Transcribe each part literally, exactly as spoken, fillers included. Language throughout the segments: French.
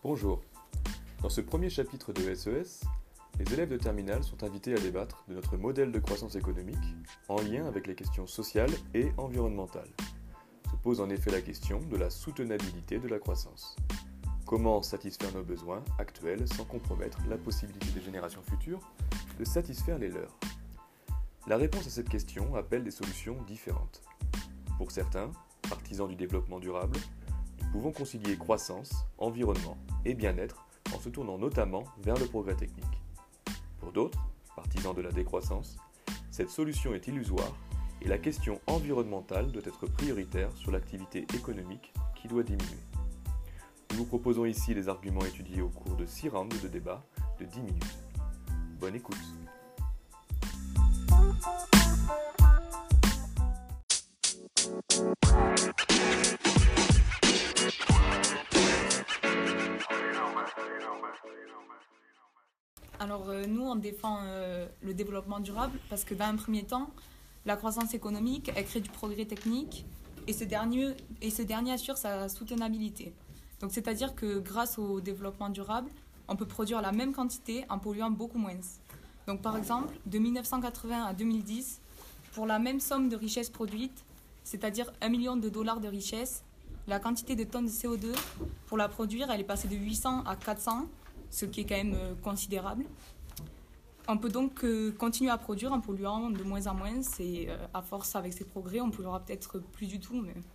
Bonjour. Dans ce premier chapitre de S E S, les élèves de terminale sont invités à débattre de notre modèle de croissance économique en lien avec les questions sociales et environnementales. Se pose en effet la question de la soutenabilité de la croissance. Comment satisfaire nos besoins actuels sans compromettre la possibilité des générations futures de satisfaire les leurs? La réponse à cette question appelle des solutions différentes. Pour certains, partisans du développement durable, nous pouvons concilier croissance, environnement et bien-être en se tournant notamment vers le progrès technique. Pour d'autres, partisans de la décroissance, cette solution est illusoire et la question environnementale doit être prioritaire sur l'activité économique qui doit diminuer. Nous vous proposons ici les arguments étudiés au cours de six rounds de débat de dix minutes. Bonne écoute. Alors euh, nous, on défend euh, le développement durable parce que dans un premier temps, la croissance économique, elle crée du progrès technique et ce dernier, et ce dernier assure sa soutenabilité. Donc c'est-à-dire que grâce au développement durable, on peut produire la même quantité en polluant beaucoup moins. Donc par exemple, de mille neuf cent quatre-vingts à deux mille dix, pour la même somme de richesse produite, c'est-à-dire un million de dollars de richesse, la quantité de tonnes de C O deux, pour la produire, elle est passée de huit cents à quatre cents, ce qui est quand même euh, considérable. On peut donc euh, continuer à produire en polluant de moins en moins, et euh, à force, avec ces progrès, on ne polluera peut-être plus du tout. Mais...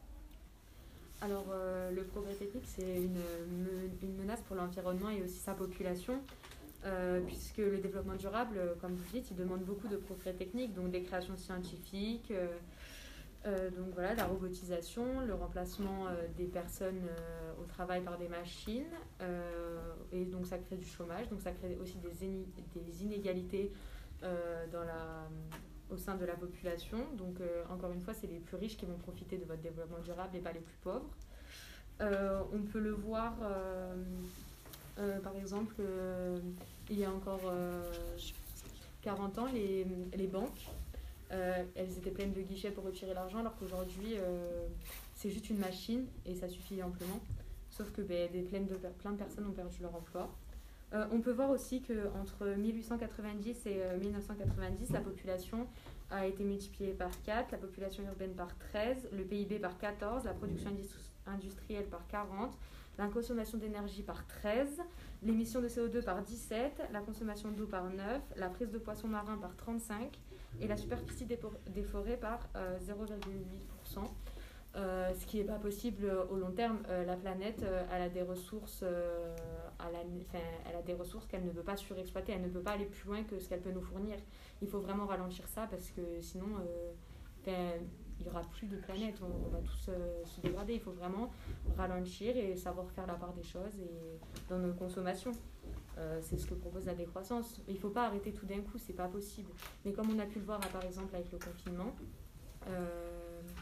Alors, euh, le progrès technique, c'est une, une menace pour l'environnement et aussi sa population, euh, puisque le développement durable, comme vous dites, il demande beaucoup de progrès techniques, donc des créations scientifiques, euh, euh, donc voilà, la robotisation, le remplacement euh, des personnes euh, au travail par des machines, euh, et donc ça crée du chômage, donc ça crée aussi des, iné- des inégalités euh, dans la... au sein de la population. Donc, euh, encore une fois, c'est les plus riches qui vont profiter de votre développement durable et pas les plus pauvres. Euh, on peut le voir, euh, euh, par exemple, euh, il y a encore euh, quarante ans, les, les banques, euh, elles étaient pleines de guichets pour retirer l'argent, alors qu'aujourd'hui, euh, c'est juste une machine et ça suffit amplement. Sauf que ben, des, plein, de, plein de personnes ont perdu leur emploi. Euh, on peut voir aussi qu'entre mille huit cent quatre-vingt-dix et euh, mille neuf cent quatre-vingt-dix, la population a été multipliée par quatre, la population urbaine par treize, le P I B par quatorze, la production industri- industrielle par quarante, la consommation d'énergie par treize, l'émission de C O deux par dix-sept, la consommation d'eau par neuf, la prise de poissons marins par trente-cinq et la superficie des, por- des forêts par euh, zéro virgule huit pour cent. Euh, ce qui n'est pas possible au long terme. Euh, la planète, euh, elle a des ressources, euh, elle, a, enfin, elle a des ressources qu'elle ne peut pas surexploiter. Elle ne peut pas aller plus loin que ce qu'elle peut nous fournir. Il faut vraiment ralentir ça parce que sinon, euh, ben, il n'y aura plus de planète. On, on va tous euh, se dégrader. Il faut vraiment ralentir et savoir faire la part des choses et dans nos consommations. Euh, c'est ce que propose la décroissance. Il ne faut pas arrêter tout d'un coup, c'est pas possible. Mais comme on a pu le voir, par exemple, avec le confinement, euh,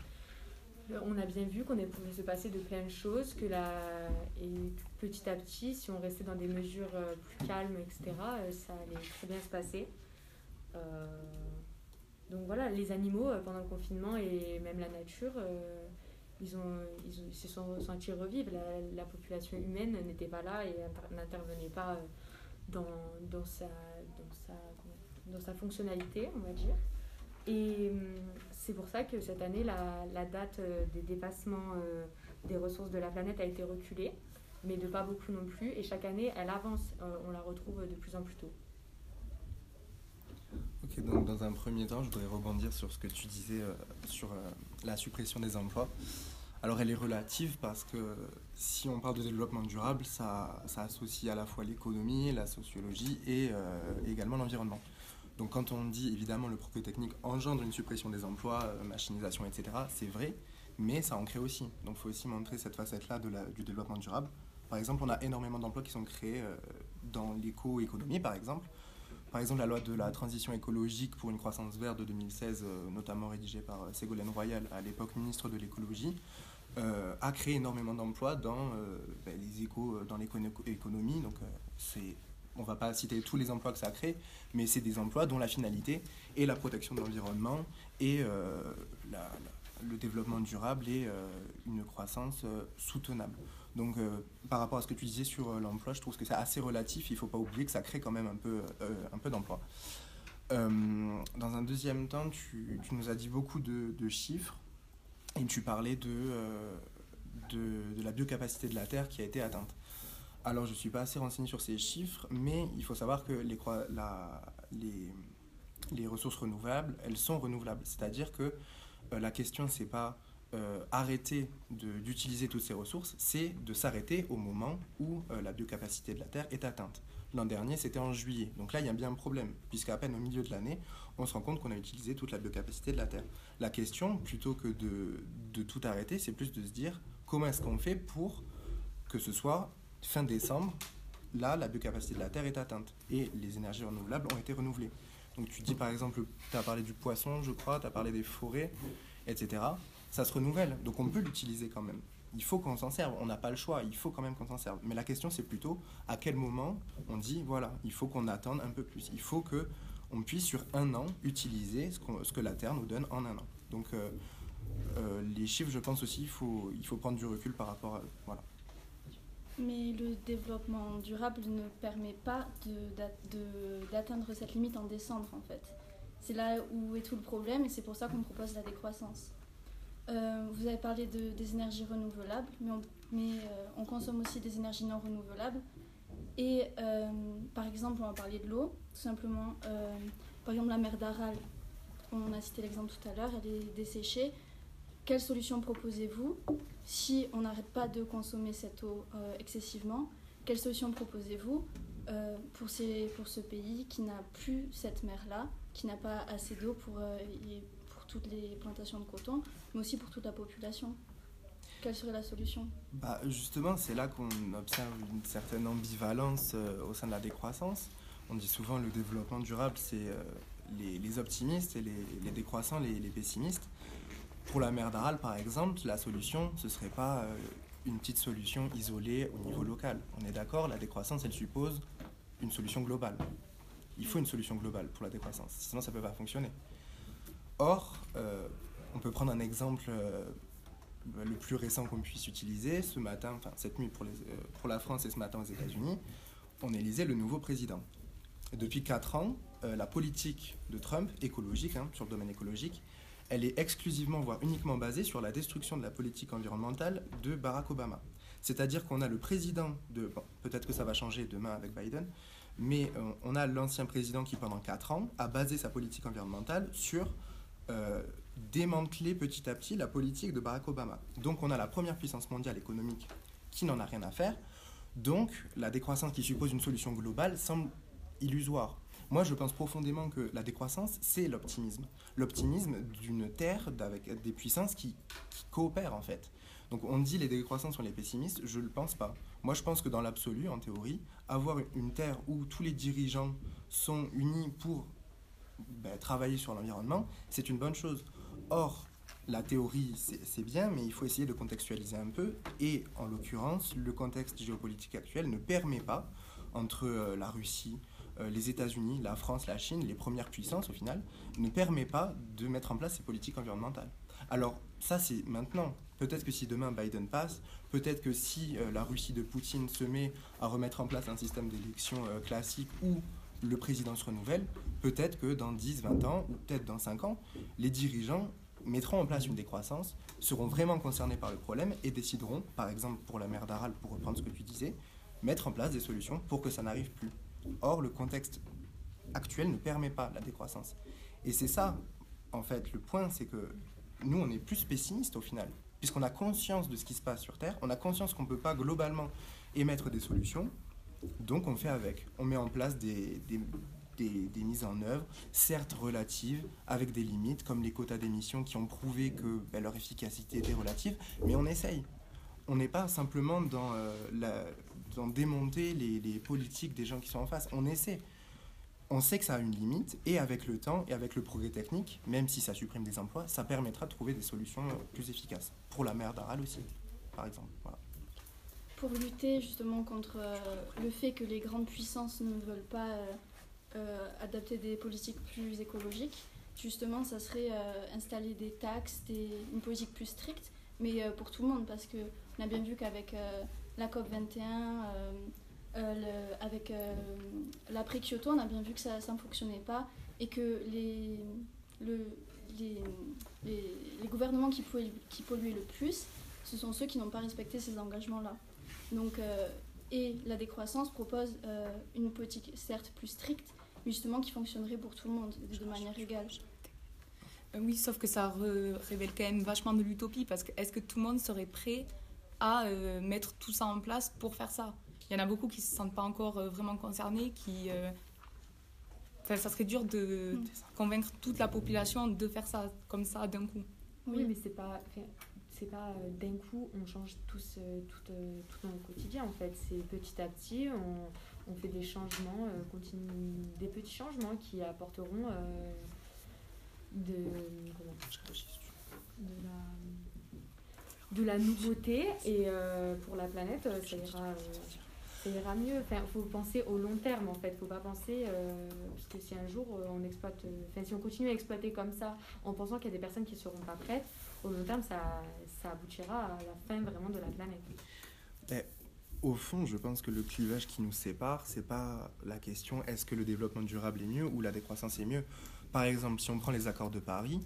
on a bien vu qu'on pouvait se passer de plein de choses, que la... et petit à petit, si on restait dans des mesures plus calmes, et cetera, ça allait très bien se passer. Euh... Donc voilà, les animaux, pendant le confinement, et même la nature, euh, ils, ont, ils, ont, ils se sont sentis revivre. La, la population humaine n'était pas là et n'intervenait pas dans, dans, sa, dans, sa, dans sa fonctionnalité, on va dire. Et c'est pour ça que cette année, la, la date des dépassements euh, des ressources de la planète a été reculée, mais de pas beaucoup non plus. Et chaque année, elle avance. Euh, on la retrouve de plus en plus tôt. Ok, donc dans un premier temps, je voudrais rebondir sur ce que tu disais euh, sur euh, la suppression des emplois. Alors elle est relative parce que si on parle de développement durable, ça, ça associe à la fois l'économie, la sociologie et euh, également l'environnement. Donc quand on dit évidemment le progrès technique engendre une suppression des emplois, euh, machinisation, et cetera, c'est vrai, mais ça en crée aussi. Donc il faut aussi montrer cette facette-là de la, du développement durable. Par exemple, on a énormément d'emplois qui sont créés euh, dans l'éco-économie, par exemple. Par exemple, la loi de la transition écologique pour une croissance verte de deux mille seize, euh, notamment rédigée par euh, Ségolène Royal, à l'époque ministre de l'écologie, euh, a créé énormément d'emplois dans euh, ben, les éco, dans l'économie. Donc euh, c'est... On ne va pas citer tous les emplois que ça crée, mais c'est des emplois dont la finalité est la protection de l'environnement et euh, la, le développement durable et euh, une croissance euh, soutenable. Donc, euh, par rapport à ce que tu disais sur euh, l'emploi, je trouve que c'est assez relatif. Il ne faut pas oublier que ça crée quand même un peu, euh, un peu d'emploi. Euh, dans un deuxième temps, tu, tu nous as dit beaucoup de, de chiffres et tu parlais de, euh, de, de la biocapacité de la Terre qui a été atteinte. Alors, je ne suis pas assez renseigné sur ces chiffres, mais il faut savoir que les, la, les, les ressources renouvelables, elles sont renouvelables. C'est-à-dire que euh, la question, ce n'est pas euh, arrêter de, d'utiliser toutes ces ressources, c'est de s'arrêter au moment où euh, la biocapacité de la Terre est atteinte. L'an dernier, c'était en juillet. Donc là, il y a bien un problème, puisqu'à peine au milieu de l'année, on se rend compte qu'on a utilisé toute la biocapacité de la Terre. La question, plutôt que de, de tout arrêter, c'est plus de se dire comment est-ce qu'on fait pour que ce soit fin décembre, là, la biocapacité de la Terre est atteinte et les énergies renouvelables ont été renouvelées. Donc tu dis par exemple, tu as parlé du poisson, je crois, tu as parlé des forêts, et cetera. Ça se renouvelle, donc on peut l'utiliser quand même. Il faut qu'on s'en serve, on n'a pas le choix, il faut quand même qu'on s'en serve. Mais la question, c'est plutôt à quel moment on dit, voilà, il faut qu'on attende un peu plus. Il faut qu'on puisse, sur un an, utiliser ce, qu'on, ce que la Terre nous donne en un an. Donc euh, euh, les chiffres, je pense aussi, il faut, il faut prendre du recul par rapport à eux. Voilà. Mais le développement durable ne permet pas de, de, d'atteindre cette limite en décembre, en fait. C'est là où est tout le problème et c'est pour ça qu'on propose la décroissance. Euh, vous avez parlé de, des énergies renouvelables, mais, on, mais euh, on consomme aussi des énergies non renouvelables. Et euh, par exemple, on va parler de l'eau, tout simplement. Euh, par exemple, la mer d'Aral, on a cité l'exemple tout à l'heure, elle est desséchée. Quelle solution proposez-vous si on n'arrête pas de consommer cette eau euh, excessivement? Quelle solution proposez-vous euh, pour, ces, pour ce pays qui n'a plus cette mer-là, qui n'a pas assez d'eau pour, euh, pour toutes les plantations de coton, mais aussi pour toute la population? Quelle serait la solution? Bah, justement, c'est là qu'on observe une certaine ambivalence euh, au sein de la décroissance. On dit souvent que le développement durable, c'est euh, les, les optimistes et les, les décroissants, les, les pessimistes. Pour la mer d'Aral, par exemple, la solution, ce ne serait pas euh, une petite solution isolée au niveau local. On est d'accord, la décroissance, elle suppose une solution globale. Il faut une solution globale pour la décroissance, sinon ça ne peut pas fonctionner. Or, euh, on peut prendre un exemple euh, le plus récent qu'on puisse utiliser. Ce matin, enfin cette nuit pour, les, euh, pour la France et ce matin aux États-Unis, on élisait le nouveau président. Et depuis quatre ans, euh, la politique de Trump, écologique, hein, sur le domaine écologique, elle est exclusivement, voire uniquement basée sur la destruction de la politique environnementale de Barack Obama. C'est-à-dire qu'on a le président de... Bon, peut-être que ça va changer demain avec Biden, mais euh, on a l'ancien président qui, pendant quatre ans, a basé sa politique environnementale sur euh, démanteler petit à petit la politique de Barack Obama. Donc on a la première puissance mondiale économique qui n'en a rien à faire. Donc la décroissance qui suppose une solution globale semble illusoire. Moi, je pense profondément que la décroissance, c'est l'optimisme. L'optimisme d'une terre avec des puissances qui, qui coopèrent, en fait. Donc, on dit les décroissants sont les pessimistes, je ne le pense pas. Moi, je pense que dans l'absolu, en théorie, avoir une terre où tous les dirigeants sont unis pour ben, travailler sur l'environnement, c'est une bonne chose. Or, la théorie, c'est, c'est bien, mais il faut essayer de contextualiser un peu. Et, en l'occurrence, le contexte géopolitique actuel ne permet pas, entre euh, la Russie, Euh, les États-Unis, la France, la Chine, les premières puissances au final, ne permet pas de mettre en place ces politiques environnementales. Alors ça c'est maintenant. Peut-être que si demain Biden passe, peut-être que si euh, la Russie de Poutine se met à remettre en place un système d'élection euh, classique où le président se renouvelle, peut-être que dans dix, vingt ans, ou peut-être dans cinq ans, les dirigeants mettront en place une décroissance, seront vraiment concernés par le problème et décideront, par exemple pour la mer d'Aral, pour reprendre ce que tu disais, mettre en place des solutions pour que ça n'arrive plus. Or, le contexte actuel ne permet pas la décroissance. Et c'est ça, en fait, le point, c'est que nous, on est plus pessimistes au final, puisqu'on a conscience de ce qui se passe sur Terre, on a conscience qu'on ne peut pas globalement émettre des solutions, donc on fait avec. On met en place des, des, des, des mises en œuvre, certes relatives, avec des limites, comme les quotas d'émissions qui ont prouvé que ben, leur efficacité était relative, mais on essaye. On n'est pas simplement dans euh, la... dans démonter les, les politiques des gens qui sont en face. On essaie. On sait que ça a une limite, et avec le temps et avec le progrès technique, même si ça supprime des emplois, ça permettra de trouver des solutions plus efficaces. Pour la mer d'Aral aussi, par exemple. Voilà. Pour lutter justement contre euh, le fait que les grandes puissances ne veulent pas euh, euh, adapter des politiques plus écologiques, justement, ça serait euh, installer des taxes, des, une politique plus stricte, mais euh, pour tout le monde, parce qu'on a bien vu qu'avec euh, la COP vingt et un, euh, euh, le, avec euh, l'après-Kyoto, on a bien vu que ça, ça ne fonctionnait pas, et que les, le, les, les, les gouvernements qui polluent, qui polluaient le plus, ce sont ceux qui n'ont pas respecté ces engagements-là. Donc, euh, et la décroissance propose euh, une politique certes plus stricte, mais justement qui fonctionnerait pour tout le monde, de manière égale. Euh, oui, sauf que ça re- révèle quand même vachement de l'utopie, parce que est-ce que tout le monde serait prêt à euh, mettre tout ça en place pour faire ça? Il y en a beaucoup qui ne se sentent pas encore euh, vraiment concernés, qui... Euh, Enfin, ça serait dur de mmh. convaincre toute la population de faire ça comme ça d'un coup. Oui, oui mais c'est pas, c'est pas euh, d'un coup on change tous, euh, tout, euh, tout dans le quotidien en fait. C'est petit à petit, on, on fait des changements, euh, continue, des petits changements qui apporteront euh, de, comment, de, la, de la nouveauté et euh, pour la planète, ça ira... Euh, ça ira mieux. Enfin, faut penser au long terme en fait. Faut pas penser euh, parce que si un jour euh, on exploite, enfin euh, si on continue à exploiter comme ça, en pensant qu'il y a des personnes qui seront pas prêtes, au long terme ça, ça aboutira à la fin vraiment de la planète. Et au fond, je pense que le clivage qui nous sépare, c'est pas la question est-ce que le développement durable est mieux ou la décroissance est mieux. Par exemple, si on prend les accords de Paris,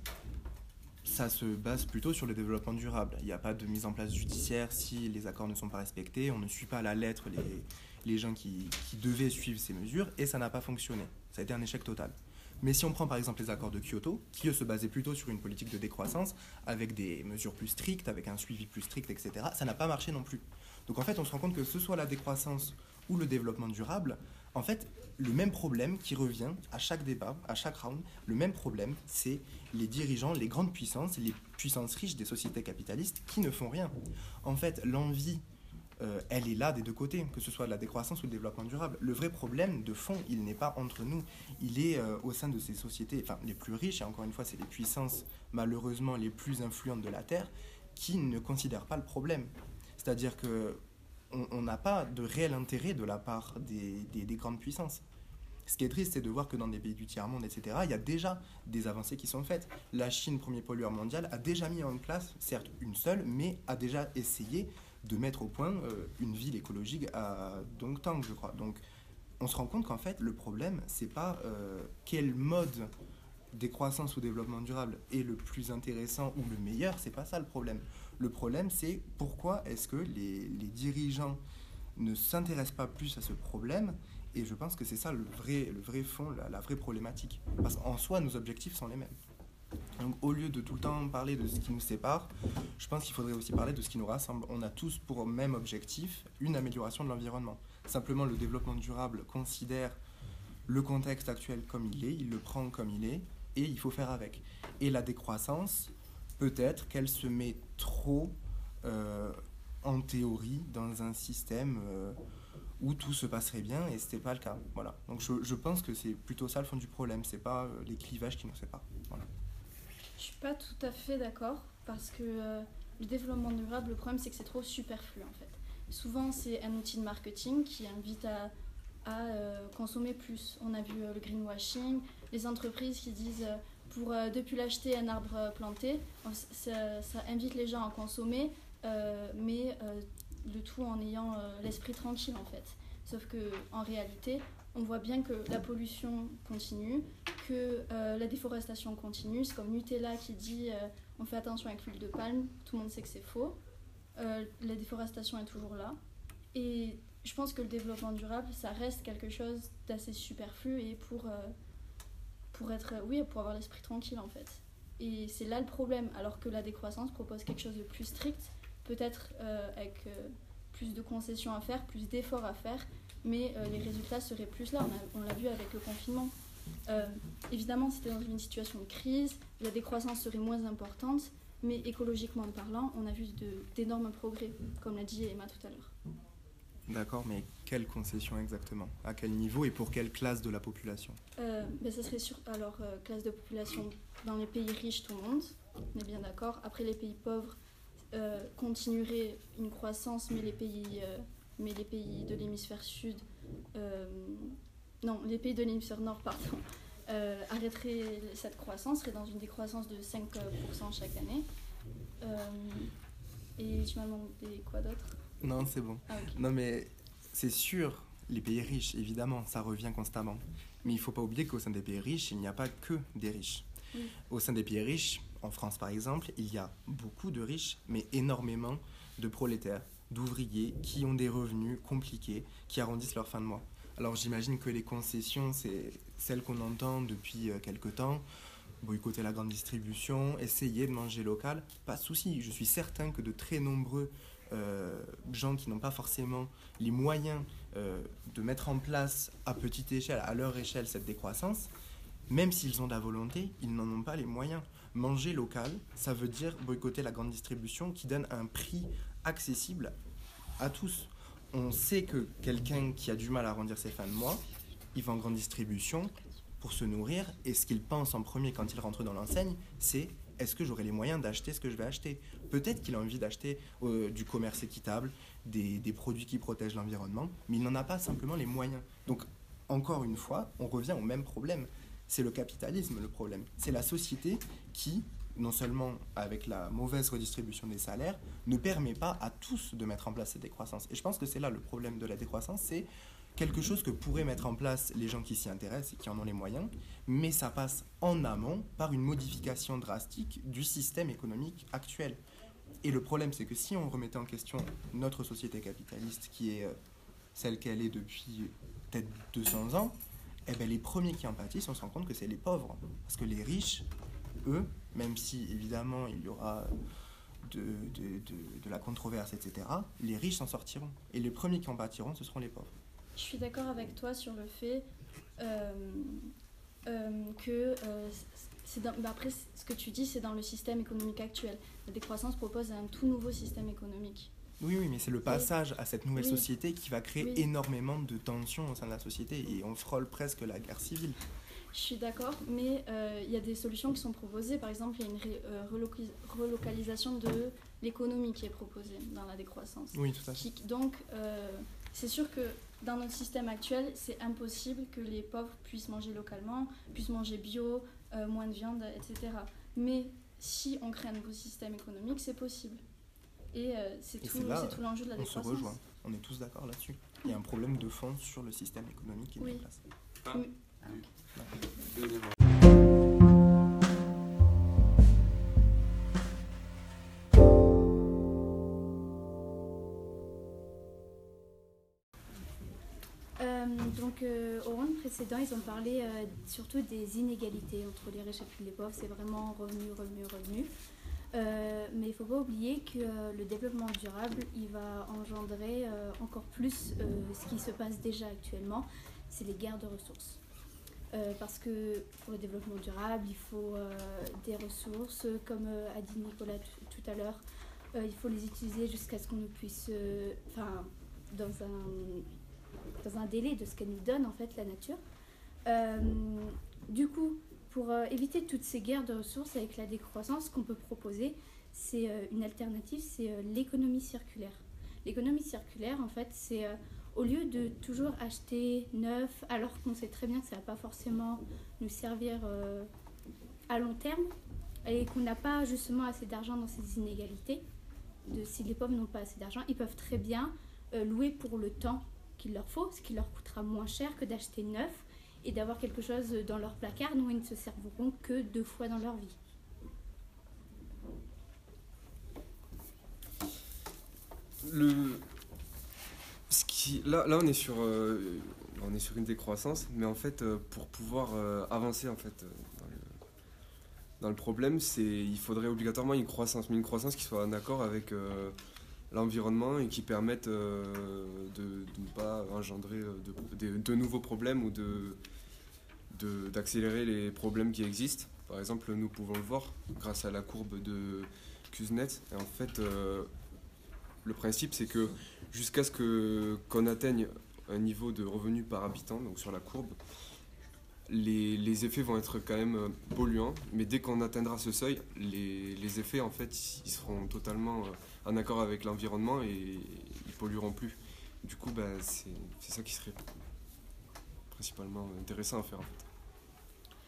ça se base plutôt sur le développement durable. Il n'y a pas de mise en place judiciaire si les accords ne sont pas respectés. On ne suit pas à la lettre les, les gens qui, qui devaient suivre ces mesures et ça n'a pas fonctionné. Ça a été un échec total. Mais si on prend par exemple les accords de Kyoto, qui eux se basaient plutôt sur une politique de décroissance, avec des mesures plus strictes, avec un suivi plus strict, et cetera, ça n'a pas marché non plus. Donc en fait, on se rend compte que ce soit la décroissance ou le développement durable, en fait, le même problème qui revient à chaque débat, à chaque round, le même problème, c'est les dirigeants, les grandes puissances, les puissances riches des sociétés capitalistes qui ne font rien. En fait, l'envie, euh, elle est là des deux côtés, que ce soit la décroissance ou le développement durable. Le vrai problème de fond, il n'est pas entre nous, il est euh, au sein de ces sociétés, enfin les plus riches, et encore une fois, c'est les puissances malheureusement les plus influentes de la Terre, qui ne considèrent pas le problème. C'est-à-dire que on n'a pas de réel intérêt de la part des, des, des grandes puissances. Ce qui est triste, c'est de voir que dans des pays du tiers-monde, et cetera, il y a déjà des avancées qui sont faites. La Chine, premier pollueur mondial, a déjà mis en place, certes une seule, mais a déjà essayé de mettre au point euh, une ville écologique à Dongtang, je crois. Donc, on se rend compte qu'en fait, le problème, c'est pas euh, quel mode décroissance ou développement durable est le plus intéressant ou le meilleur, c'est pas ça le problème. Le problème, c'est pourquoi est-ce que les, les dirigeants ne s'intéressent pas plus à ce problème, et je pense que c'est ça le vrai, le vrai fond, la, la vraie problématique. Parce qu'en soi, nos objectifs sont les mêmes. Donc au lieu de tout le temps parler de ce qui nous sépare, je pense qu'il faudrait aussi parler de ce qui nous rassemble. On a tous pour même objectif une amélioration de l'environnement. Simplement, le développement durable considère le contexte actuel comme il est, il le prend comme il est, et il faut faire avec. Et la décroissance, peut-être qu'elle se met trop euh, en théorie dans un système euh, où tout se passerait bien, et c'était pas le cas. Voilà. Donc je, je pense que c'est plutôt ça le fond du problème, c'est pas euh, les clivages qui nous séparent. Voilà. Je suis pas tout à fait d'accord, parce que euh, le développement durable, le problème c'est que c'est trop superflu en fait. Souvent c'est un outil de marketing qui invite à, à euh, consommer plus. On a vu euh, le greenwashing, les entreprises qui disent euh, pour euh, depuis l'acheter un arbre euh, planté, ça, ça invite les gens à consommer, euh, mais euh, le tout en ayant euh, l'esprit tranquille en fait. Sauf qu'en réalité, on voit bien que la pollution continue, que euh, la déforestation continue. C'est comme Nutella qui dit euh, on fait attention avec l'huile de palme, tout le monde sait que c'est faux. Euh, la déforestation est toujours là. Et je pense que le développement durable, ça reste quelque chose d'assez superflu et pour, euh, pour être, oui, pour avoir l'esprit tranquille en fait. Et c'est là le problème, alors que la décroissance propose quelque chose de plus strict, peut-être euh, avec euh, plus de concessions à faire, plus d'efforts à faire, mais euh, les résultats seraient plus là. On, a, on l'a vu avec le confinement. Euh, évidemment, c'était dans une situation de crise, la décroissance serait moins importante, mais écologiquement parlant, on a vu de, d'énormes progrès, comme l'a dit Emma tout à l'heure. D'accord, mais quelles concessions exactement? À quel niveau et pour quelle classe de la population? euh, ben, Ça serait sur, alors, euh, classe de population dans les pays riches, tout le monde, on est bien d'accord. Après, les pays pauvres euh, continueraient une croissance, mais les pays, euh, mais les pays de l'hémisphère sud, euh, non, les pays de l'hémisphère nord, pardon, euh, arrêterait cette croissance, serait dans une décroissance de cinq pour cent chaque année. Euh, et tu m'as demandé quoi d'autre ? Non, c'est bon. Ah, ok. Non, mais c'est sûr, les pays riches, évidemment, ça revient constamment. Mais il ne faut pas oublier qu'au sein des pays riches, il n'y a pas que des riches. Oui. Au sein des pays riches, en France par exemple, il y a beaucoup de riches, mais énormément de prolétaires, d'ouvriers qui ont des revenus compliqués, qui arrondissent leur fin de mois. Alors j'imagine que les concessions, c'est celles qu'on entend depuis quelque temps. Boycotter la grande distribution, essayer de manger local, pas de souci. Je suis certain que de très nombreux euh, gens qui n'ont pas forcément les moyens euh, de mettre en place à petite échelle, à leur échelle, cette décroissance, même s'ils ont de la volonté, ils n'en ont pas les moyens. Manger local, ça veut dire boycotter la grande distribution qui donne un prix accessible à tous. On sait que quelqu'un qui a du mal à arrondir ses fins de mois, il va en grande distribution pour se nourrir, et ce qu'il pense en premier quand il rentre dans l'enseigne, c'est est-ce que j'aurai les moyens d'acheter ce que je vais acheter ? Peut-être qu'il a envie d'acheter euh, du commerce équitable, des, des produits qui protègent l'environnement, mais il n'en a pas simplement les moyens. Donc, encore une fois, on revient au même problème. C'est le capitalisme le problème. C'est la société qui, non seulement avec la mauvaise redistribution des salaires, ne permet pas à tous de mettre en place cette décroissance. Et je pense que c'est là le problème de la décroissance, c'est quelque chose que pourraient mettre en place les gens qui s'y intéressent et qui en ont les moyens, mais ça passe en amont par une modification drastique du système économique actuel. Et le problème, c'est que si on remettait en question notre société capitaliste, qui est celle qu'elle est depuis peut-être deux cents ans, eh ben les premiers qui en pâtissent, on se rend compte que c'est les pauvres. Parce que les riches, eux, même si évidemment il y aura de, de, de, de la controverse, et cetera, les riches s'en sortiront. Et les premiers qui en pâtiront, ce seront les pauvres. Je suis d'accord avec toi sur le fait euh, euh, que euh, c'est dans, bah après ce que tu dis, c'est dans le système économique actuel. La décroissance propose un tout nouveau système économique. Oui, oui, mais c'est le passage à cette nouvelle oui. société qui va créer oui. énormément de tensions au sein de la société, et on frôle presque la guerre civile. Je suis d'accord, mais il euh, y a des solutions qui sont proposées. Par exemple, il y a une ré, euh, relocalis- relocalisation de l'économie qui est proposée dans la décroissance. Oui, tout à fait. Qui, donc, euh, c'est sûr que dans notre système actuel, c'est impossible que les pauvres puissent manger localement, puissent manger bio, euh, moins de viande, et cetera. Mais si on crée un nouveau système économique, c'est possible. Et euh, c'est, Et tout, c'est là, c'est tout l'enjeu de la on décroissance. se rejoint, on est tous d'accord là-dessus. Il y a un problème de fond sur le système économique qui est oui. mis en place. Ah. Oui. Ah, okay. Euh, donc euh, au round précédent, ils ont parlé euh, surtout des inégalités entre les riches et puis les pauvres. C'est vraiment revenu, revenu, revenu. Euh, mais il ne faut pas oublier que euh, le développement durable, il va engendrer euh, encore plus euh, ce qui se passe déjà actuellement, c'est les guerres de ressources. Euh, parce que pour le développement durable, il faut euh, des ressources, comme euh, a dit Nicolas t- tout à l'heure, euh, il faut les utiliser jusqu'à ce qu'on ne puisse, enfin, euh, dans un, dans un délai de ce qu'elle nous donne en fait la nature. Euh, du coup, pour euh, éviter toutes ces guerres de ressources avec la décroissance, ce qu'on peut proposer, c'est euh, une alternative, c'est euh, l'économie circulaire. L'économie circulaire, en fait, c'est euh, au lieu de toujours acheter neuf, alors qu'on sait très bien que ça ne va pas forcément nous servir euh, à long terme, et qu'on n'a pas justement assez d'argent dans ces inégalités, de, si les pauvres n'ont pas assez d'argent, ils peuvent très bien euh, louer pour le temps qu'il leur faut, ce qui leur coûtera moins cher que d'acheter neuf, et d'avoir quelque chose dans leur placard dont ils ne se serviront que deux fois dans leur vie. Le... Ce qui... là, là, on est sur, euh, on est sur une décroissance, mais en fait, euh, pour pouvoir euh, avancer en fait, euh, dans, le, dans le problème, c'est, il faudrait obligatoirement une croissance, mais une croissance qui soit en accord avec euh, l'environnement et qui permette euh, de, de ne pas engendrer de, de, de nouveaux problèmes ou de, de, d'accélérer les problèmes qui existent. Par exemple, nous pouvons le voir grâce à la courbe de Kuznets. Et en fait, euh, le principe, c'est que jusqu'à ce que, qu'on atteigne un niveau de revenu par habitant, donc sur la courbe, les, les effets vont être quand même polluants, mais dès qu'on atteindra ce seuil, les, les effets, en fait, ils seront totalement en accord avec l'environnement et ils pollueront plus. Du coup, bah, c'est, c'est ça qui serait principalement intéressant à faire, en fait.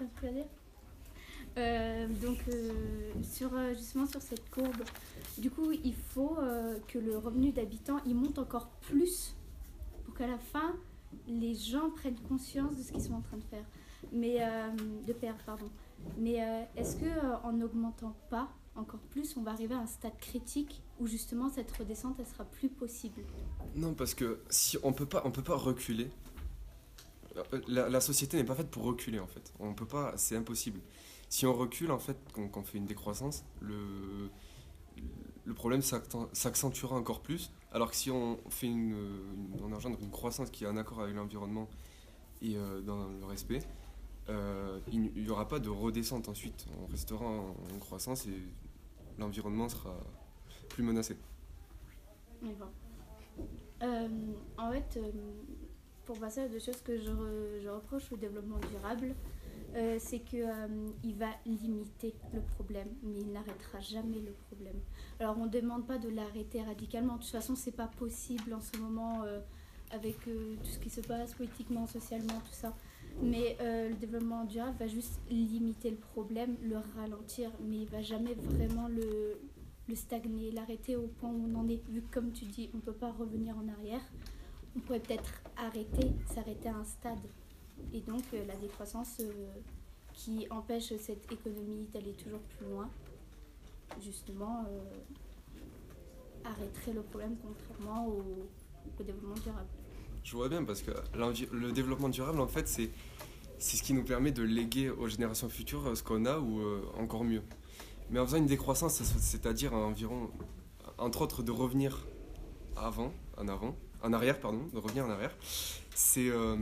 un truc à dire. Euh, donc, euh, sur, euh, justement sur cette courbe, du coup, il faut euh, que le revenu d'habitant il monte encore plus pour qu'à la fin, les gens prennent conscience de ce qu'ils sont en train de faire, mais euh, de perdre, pardon. Mais euh, est-ce que euh, en n'augmentant pas encore plus, on va arriver à un stade critique où justement cette redescente, elle sera plus possible? Non, parce que si on peut pas, on peut pas reculer. La, la société n'est pas faite pour reculer en fait. On peut pas, c'est impossible. Si on recule en fait, qu'on qu'on fait une décroissance, le, le problème s'accentuera encore plus. Alors que si on fait une, une, on engendre une croissance qui est en accord avec l'environnement et euh, dans le respect, euh, il n'y aura pas de redescente ensuite. On restera en, en croissance et l'environnement sera plus menacé. D'accord. Euh, en fait, euh, pour passer à deux choses que je, re, je reproche au développement durable, euh, c'est qu'il euh, va limiter le problème, mais il n'arrêtera jamais le problème. Alors on ne demande pas de l'arrêter radicalement, de toute façon c'est pas possible en ce moment euh, avec euh, tout ce qui se passe politiquement, socialement, tout ça. Mais euh, le développement durable va juste limiter le problème, le ralentir, mais il ne va jamais vraiment le, le stagner, l'arrêter au point où on en est. Vu que comme tu dis, on ne peut pas revenir en arrière, on pourrait peut-être arrêter, s'arrêter à un stade. Et donc euh, la décroissance euh, qui empêche cette économie d'aller toujours plus loin, justement, euh, arrêterait le problème contrairement au, au développement durable. Je vois bien, parce que le développement durable, en fait, c'est, c'est ce qui nous permet de léguer aux générations futures ce qu'on a ou euh, encore mieux. Mais en faisant une décroissance, c'est-à-dire environ, entre autres, de revenir avant, en avant, en arrière, pardon, de revenir en arrière, c'est... Euh,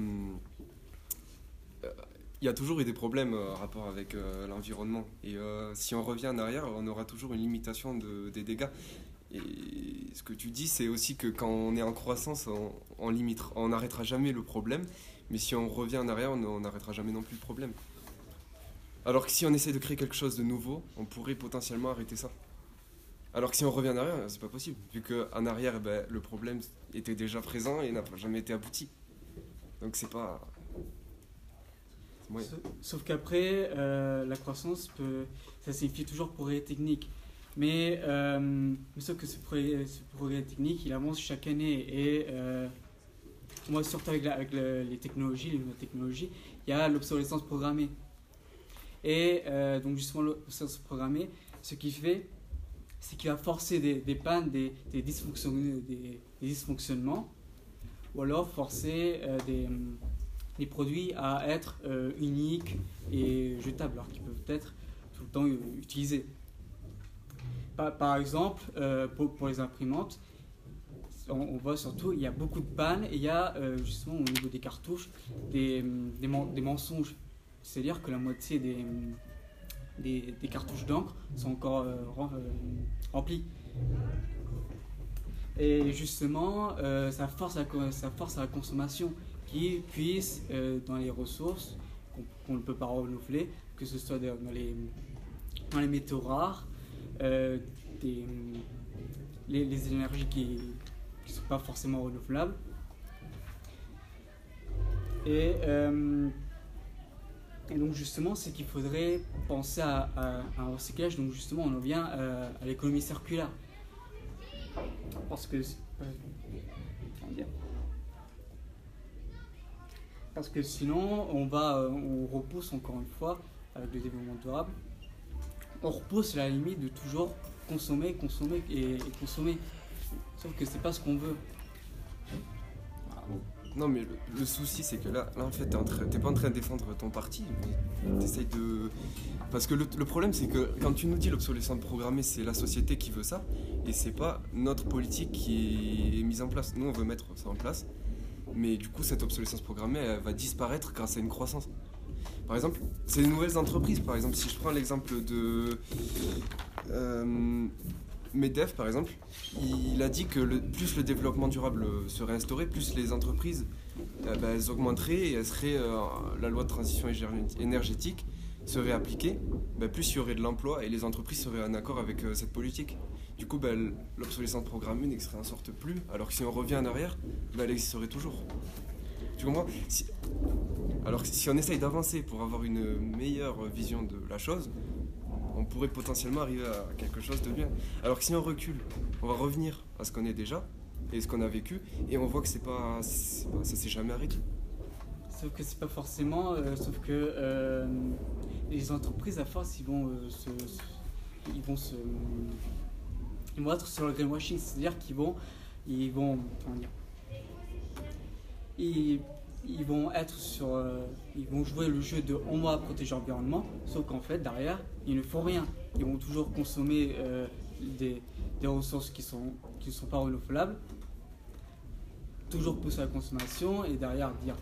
il y a toujours eu des problèmes en rapport avec euh, l'environnement. Et euh, si on revient en arrière, on aura toujours une limitation de, des dégâts. Et ce que tu dis, c'est aussi que quand on est en croissance, on, on limitera, on n'arrêtera jamais le problème. Mais si on revient en arrière, on n'arrêtera jamais non plus le problème. Alors que si on essaie de créer quelque chose de nouveau, on pourrait potentiellement arrêter ça. Alors que si on revient en arrière, c'est pas possible. Vu qu'en arrière, ben, le problème était déjà présent et n'a jamais été abouti. Donc c'est pas... Ouais. Sauf qu'après, euh, la croissance, peut, ça signifie toujours progrès technique. Mais, euh, mais sauf que ce progrès, ce progrès technique, il avance chaque année. Et euh, moi, surtout avec, la, avec le, les technologies, les nouvelles technologies, il y a l'obsolescence programmée. Et euh, donc justement, l'obsolescence programmée, ce qu'il fait, c'est qu'il va forcer des, des pannes, des, des, dysfonctionnements, des, des dysfonctionnements, ou alors forcer euh, des... les produits à être euh, uniques et jetables, alors qu'ils peuvent être tout le temps euh, utilisés. Par, par exemple, euh, pour, pour les imprimantes, on, on voit surtout il y a beaucoup de pannes et il y a euh, justement au niveau des cartouches des, des, des mensonges. C'est-à-dire que la moitié des, des, des cartouches d'encre sont encore euh, remplies. Et justement, euh, ça, force à, ça force à la consommation, qui puissent, euh, dans les ressources qu'on, qu'on ne peut pas renouveler, que ce soit dans les, dans les métaux rares, euh, des, les, les énergies qui ne sont pas forcément renouvelables. Et, euh, et donc justement, c'est qu'il faudrait penser à, à, à un recyclage. Donc justement, on en vient à, à l'économie circulaire. Parce que... Euh, comment dire ? Parce que sinon, on, va, on repousse encore une fois, avec le développement durable, on repousse la limite de toujours consommer, consommer et, et consommer. Sauf que c'est pas ce qu'on veut. Non, mais le, le souci, c'est que là, là en fait, t'es, en train, t'es pas en train de défendre ton parti, mais t'essayes de... Parce que le, le problème, c'est que quand tu nous dis l'obsolescence programmée, c'est la société qui veut ça, et c'est pas notre politique qui est mise en place. Nous, on veut mettre ça en place. Mais du coup, cette obsolescence programmée, elle va disparaître grâce à une croissance. Par exemple, c'est les nouvelles entreprises. Par exemple, si je prends l'exemple de euh, Medef, par exemple, il a dit que le, plus le développement durable serait instauré, plus les entreprises euh, bah, elles augmenteraient et elles seraient, euh, la loi de transition énergétique serait appliquée, bah, plus il y aurait de l'emploi et les entreprises seraient en accord avec euh, cette politique. Du coup, bah, l'obsolescence programmée n'existerait en sorte plus, alors que si on revient en arrière, bah, elle existerait toujours. Tu comprends ? Si... Alors que si on essaye d'avancer pour avoir une meilleure vision de la chose, on pourrait potentiellement arriver à quelque chose de bien. Alors que si on recule, on va revenir à ce qu'on est déjà et ce qu'on a vécu, et on voit que c'est pas, c'est pas ça s'est jamais arrêté. Sauf que c'est pas forcément, euh, sauf que euh, les entreprises à force ils vont euh, se, se- ils vont se, ils vont être sur le greenwashing, c'est-à-dire qu'ils vont, ils vont, comment dire, ils, ils vont être sur, euh, ils vont jouer le jeu de on va protéger l'environnement, sauf qu'en fait derrière ils ne font rien, ils vont toujours consommer euh, des, des ressources qui sont qui ne sont pas renouvelables, toujours pousser à la consommation et derrière dire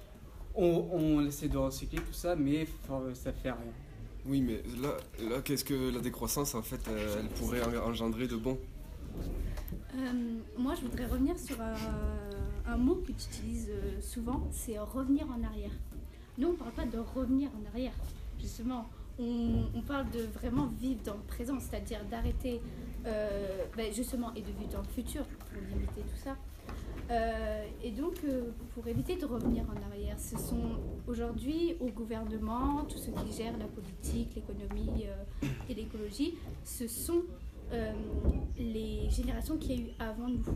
on, on essaie de recycler tout ça, mais ça fait rien. Oui, mais là, là qu'est-ce que la décroissance, en fait, euh, elle pourrait en- engendrer de bon? Euh, moi, je voudrais revenir sur un, un mot que tu utilises euh, souvent, c'est revenir en arrière. Nous, on ne parle pas de revenir en arrière. Justement, on, on parle de vraiment vivre dans le présent, c'est-à-dire d'arrêter, euh, ben, justement, et de vivre dans le futur pour limiter tout ça. Euh, et donc, euh, pour éviter de revenir en arrière, ce sont aujourd'hui au gouvernement, tous ceux qui gèrent la politique, l'économie euh, et l'écologie, ce sont euh, les générations qu'il y a eu avant nous.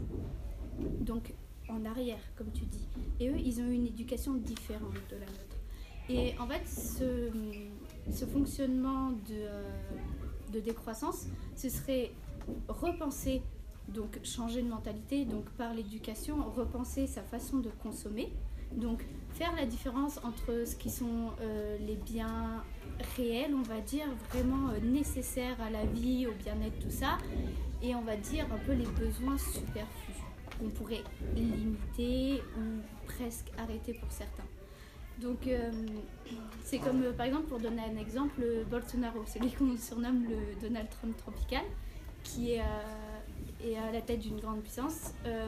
Donc, en arrière, comme tu dis. Et eux, ils ont eu une éducation différente de la nôtre. Et en fait, ce, ce fonctionnement de, euh, de décroissance, ce serait repenser, donc changer de mentalité, donc par l'éducation, repenser sa façon de consommer, donc faire la différence entre ce qui sont euh, les biens réels, on va dire, vraiment euh, nécessaires à la vie, au bien-être, tout ça, et on va dire un peu les besoins superflus, qu'on pourrait limiter ou presque arrêter pour certains. Donc euh, c'est comme euh, par exemple, pour donner un exemple, euh, Bolsonaro, celui qu'on surnomme le Donald Trump tropical, qui est, euh, est à la tête d'une grande puissance. Euh,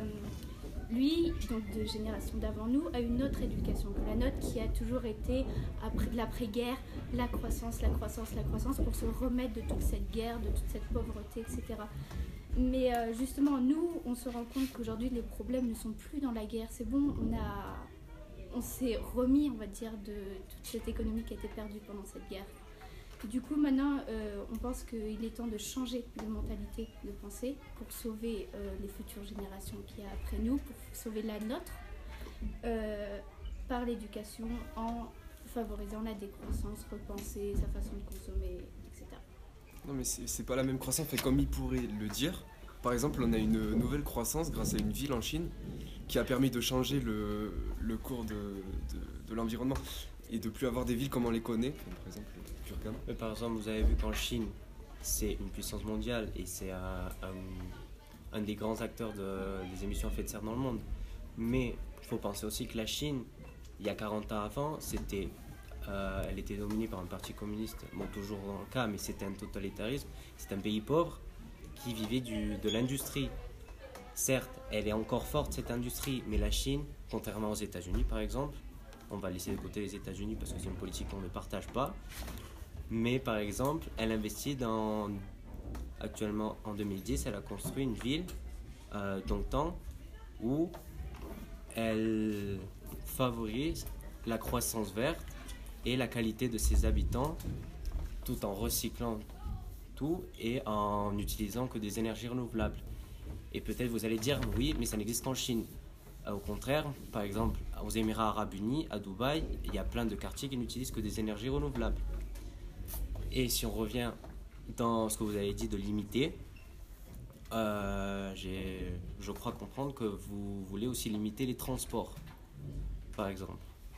lui, donc de génération d'avant nous, a une autre éducation que la nôtre, qui a toujours été, après l'après-guerre, la croissance, la croissance, la croissance, pour se remettre de toute cette guerre, de toute cette pauvreté, et cetera. Mais euh, justement, nous, on se rend compte qu'aujourd'hui, les problèmes ne sont plus dans la guerre. C'est bon, on a... on s'est remis, on va dire, de toute cette économie qui a été perdue pendant cette guerre. Et du coup, maintenant, euh, on pense qu'il est temps de changer de mentalité, de pensée, pour sauver euh, les futures générations qui y a après nous, pour sauver la nôtre, euh, par l'éducation, en favorisant la décroissance, repenser sa façon de consommer, et cetera. Non, mais c'est c'est pas la même croissance. Fait comme il pourrait le dire, par exemple, on a une nouvelle croissance grâce à une ville en Chine qui a permis de changer le, le cours de, de, de l'environnement et de plus avoir des villes comme on les connaît, comme par exemple Kurgan. Mais par exemple, vous avez vu qu'en Chine, c'est une puissance mondiale et c'est un, un, un des grands acteurs de, des émissions à effet de serre dans le monde. Mais il faut penser aussi que la Chine, il y a quarante ans avant, c'était, euh, elle était dominée par un parti communiste, bon toujours dans le cas, mais c'était un totalitarisme, c'est un pays pauvre qui vivait du, de l'industrie. Certes, elle est encore forte cette industrie, mais la Chine, contrairement aux États-Unis par exemple, on va laisser de côté les États-Unis parce que c'est une politique qu'on ne partage pas, mais par exemple, elle investit dans, actuellement en deux mille dix, elle a construit une ville, euh, Dongtan, où elle favorise la croissance verte et la qualité de ses habitants, tout en recyclant tout et en n'utilisant que des énergies renouvelables. Et peut-être vous allez dire, oui, mais ça n'existe qu'en Chine. Au contraire, par exemple, aux Émirats Arabes Unis, à Dubaï, il y a plein de quartiers qui n'utilisent que des énergies renouvelables. Et si on revient dans ce que vous avez dit de limiter, euh, j'ai, je crois comprendre que vous voulez aussi limiter les transports, par exemple.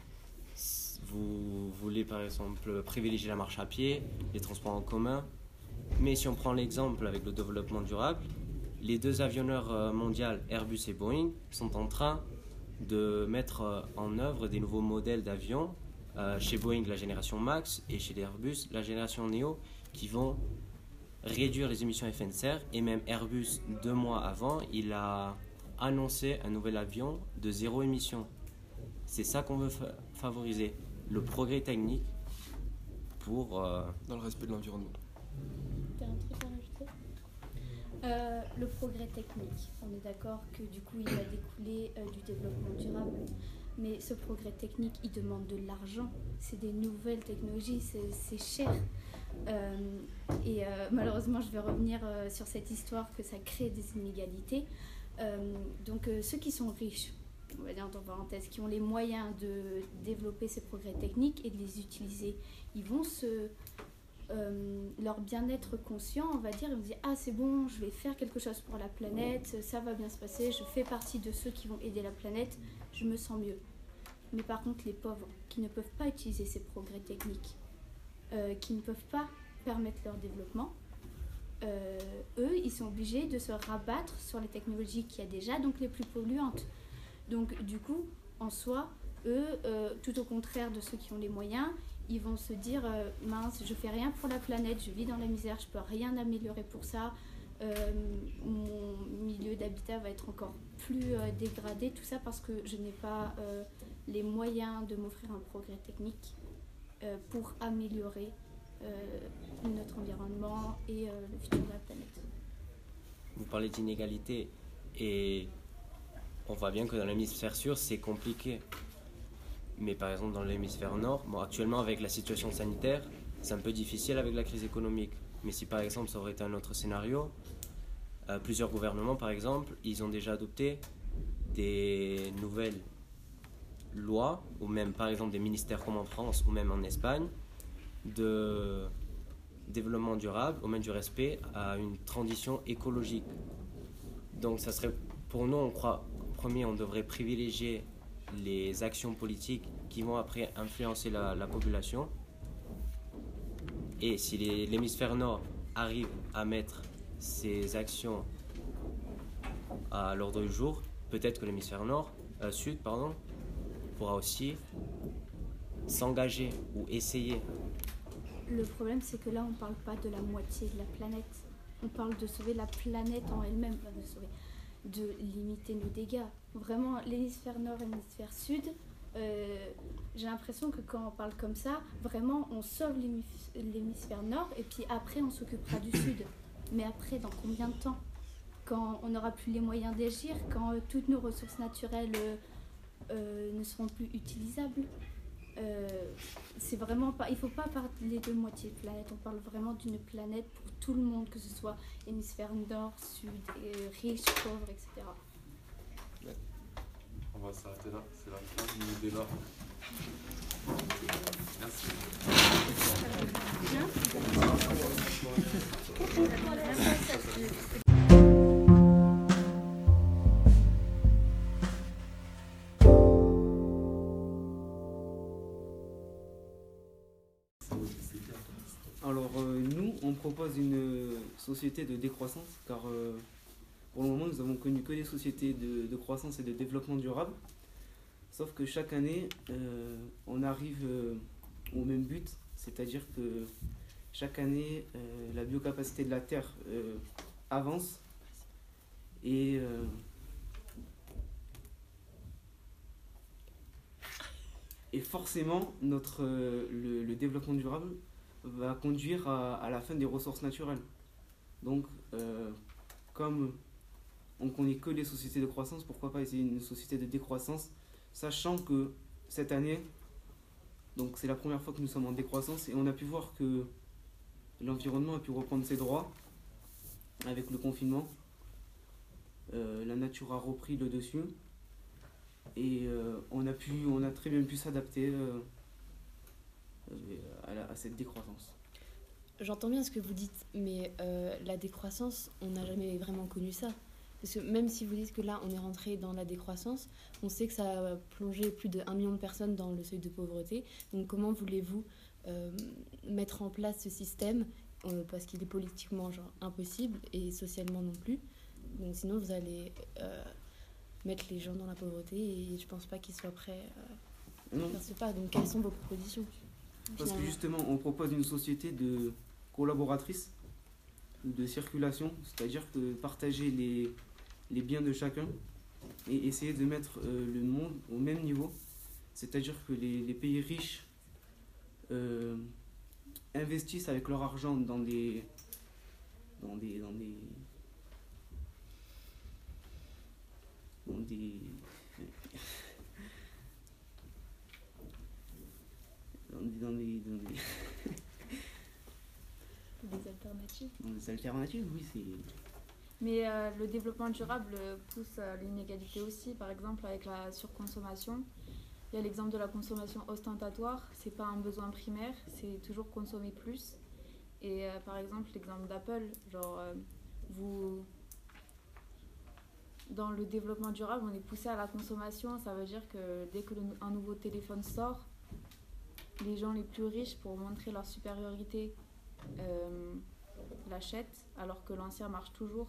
Vous voulez par exemple privilégier la marche à pied, les transports en commun. Mais si on prend l'exemple avec le développement durable, les deux avionneurs mondiaux, Airbus et Boeing, sont en train de mettre en œuvre des nouveaux modèles d'avions. Euh, chez Boeing, la génération Max, et chez Airbus, la génération Neo, qui vont réduire les émissions à effet de serre. Et même Airbus, deux mois avant, il a annoncé un nouvel avion de zéro émission. C'est ça qu'on veut fa- favoriser, le progrès technique pour... Euh... Dans le respect de l'environnement. T'as un truc à rajouter ? Euh, le progrès technique, on est d'accord que du coup il va découler euh, du développement durable. Mais ce progrès technique, il demande de l'argent. C'est des nouvelles technologies, c'est, c'est cher. Euh, et euh, malheureusement, je vais revenir euh, sur cette histoire que ça crée des inégalités. Euh, donc euh, ceux qui sont riches, on va dire entre parenthèses, qui ont les moyens de développer ces progrès techniques et de les utiliser, ils vont se... Euh, leur bien-être conscient, on va dire, ils vont dire ah c'est bon, je vais faire quelque chose pour la planète, ça va bien se passer, je fais partie de ceux qui vont aider la planète, je me sens mieux. Mais par contre les pauvres qui ne peuvent pas utiliser ces progrès techniques, euh, qui ne peuvent pas permettre leur développement, euh, eux ils sont obligés de se rabattre sur les technologies qu'il y a déjà, donc les plus polluantes. Donc du coup en soi, eux, euh, tout au contraire de ceux qui ont les moyens, ils vont se dire euh, mince, je fais rien pour la planète, je vis dans la misère, je peux rien améliorer pour ça, euh, mon milieu d'habitat va être encore plus euh, dégradé, tout ça parce que je n'ai pas euh, les moyens de m'offrir un progrès technique euh, pour améliorer euh, notre environnement et euh, le futur de la planète. Vous parlez d'inégalité et on voit bien que dans l'hémisphère sud, c'est compliqué. Mais par exemple dans l'hémisphère nord, bon, actuellement avec la situation sanitaire, c'est un peu difficile avec la crise économique. Mais si par exemple ça aurait été un autre scénario, euh, plusieurs gouvernements par exemple, ils ont déjà adopté des nouvelles lois, ou même par exemple des ministères comme en France ou même en Espagne, de développement durable, ou même du respect à une transition écologique. Donc ça serait, pour nous, on croit, premier, on devrait privilégier les actions politiques qui vont après influencer la, la population. Et si les, l'hémisphère nord arrive à mettre ces actions à l'ordre du jour, peut-être que l'hémisphère nord, euh, sud pardon, pourra aussi s'engager ou essayer. Le problème, c'est que là, on ne parle pas de la moitié de la planète. On parle de sauver la planète en elle-même, pas de sauver, de limiter nos dégâts. Vraiment, l'hémisphère nord et l'hémisphère sud, euh, j'ai l'impression que quand on parle comme ça, vraiment, on sauve l'hémisphère nord et puis après, on s'occupera du sud. Mais après, dans combien de temps ? Quand on n'aura plus les moyens d'agir, quand euh, toutes nos ressources naturelles euh, euh, ne seront plus utilisables. Euh, c'est vraiment pas, il ne faut pas parler de moitié de planète, on parle vraiment d'une planète pour tout le monde, que ce soit hémisphère nord, sud, euh, riche, pauvre, et cetera. On va s'arrêter là, c'est la fin du débat. Merci. Alors euh, nous, on propose une euh, société de décroissance, car euh, pour le moment, nous avons connu que des sociétés de, de croissance et de développement durable. Sauf que chaque année, euh, on arrive euh, au même but, c'est-à-dire que chaque année, euh, la biocapacité de la Terre euh, avance et euh, et forcément, notre, euh, le, le développement durable va conduire à, à la fin des ressources naturelles. Donc, euh, comme on ne connaît que les sociétés de croissance, pourquoi pas essayer une société de décroissance, sachant que cette année, donc c'est la première fois que nous sommes en décroissance, et on a pu voir que l'environnement a pu reprendre ses droits avec le confinement. Euh, la nature a repris le dessus, et euh, on, a pu, on a très bien pu s'adapter euh, à, la, à cette décroissance. J'entends bien ce que vous dites, mais euh, la décroissance, on n'a jamais vraiment connu ça. Parce que même si vous dites que là, on est rentré dans la décroissance, on sait que ça a plongé plus d'un million de personnes dans le seuil de pauvreté. Donc comment voulez-vous euh, mettre en place ce système euh, parce qu'il est politiquement genre, impossible et socialement non plus. Donc sinon, vous allez euh, mettre les gens dans la pauvreté et je ne pense pas qu'ils soient prêts euh, à faire ce pas. Donc quelles sont vos propositions ? Parce que justement, on propose une société de collaboratrices, de circulation, c'est-à-dire que partager les, les biens de chacun et essayer de mettre euh, le monde au même niveau, c'est-à-dire que les, les pays riches euh, investissent avec leur argent dans des dans des dans des dans des dans des, dans des, Des alternatives. dans des alternatives, oui, c'est... Mais euh, le développement durable pousse à l'inégalité aussi, par exemple avec la surconsommation. Il y a l'exemple de la consommation ostentatoire, c'est pas un besoin primaire, c'est toujours consommer plus. Et euh, par exemple l'exemple d'Apple, genre euh, vous... Dans le développement durable, on est poussé à la consommation, ça veut dire que dès que le, un nouveau téléphone sort, les gens les plus riches, pour montrer leur supériorité, euh, l'achètent, alors que l'ancien marche toujours.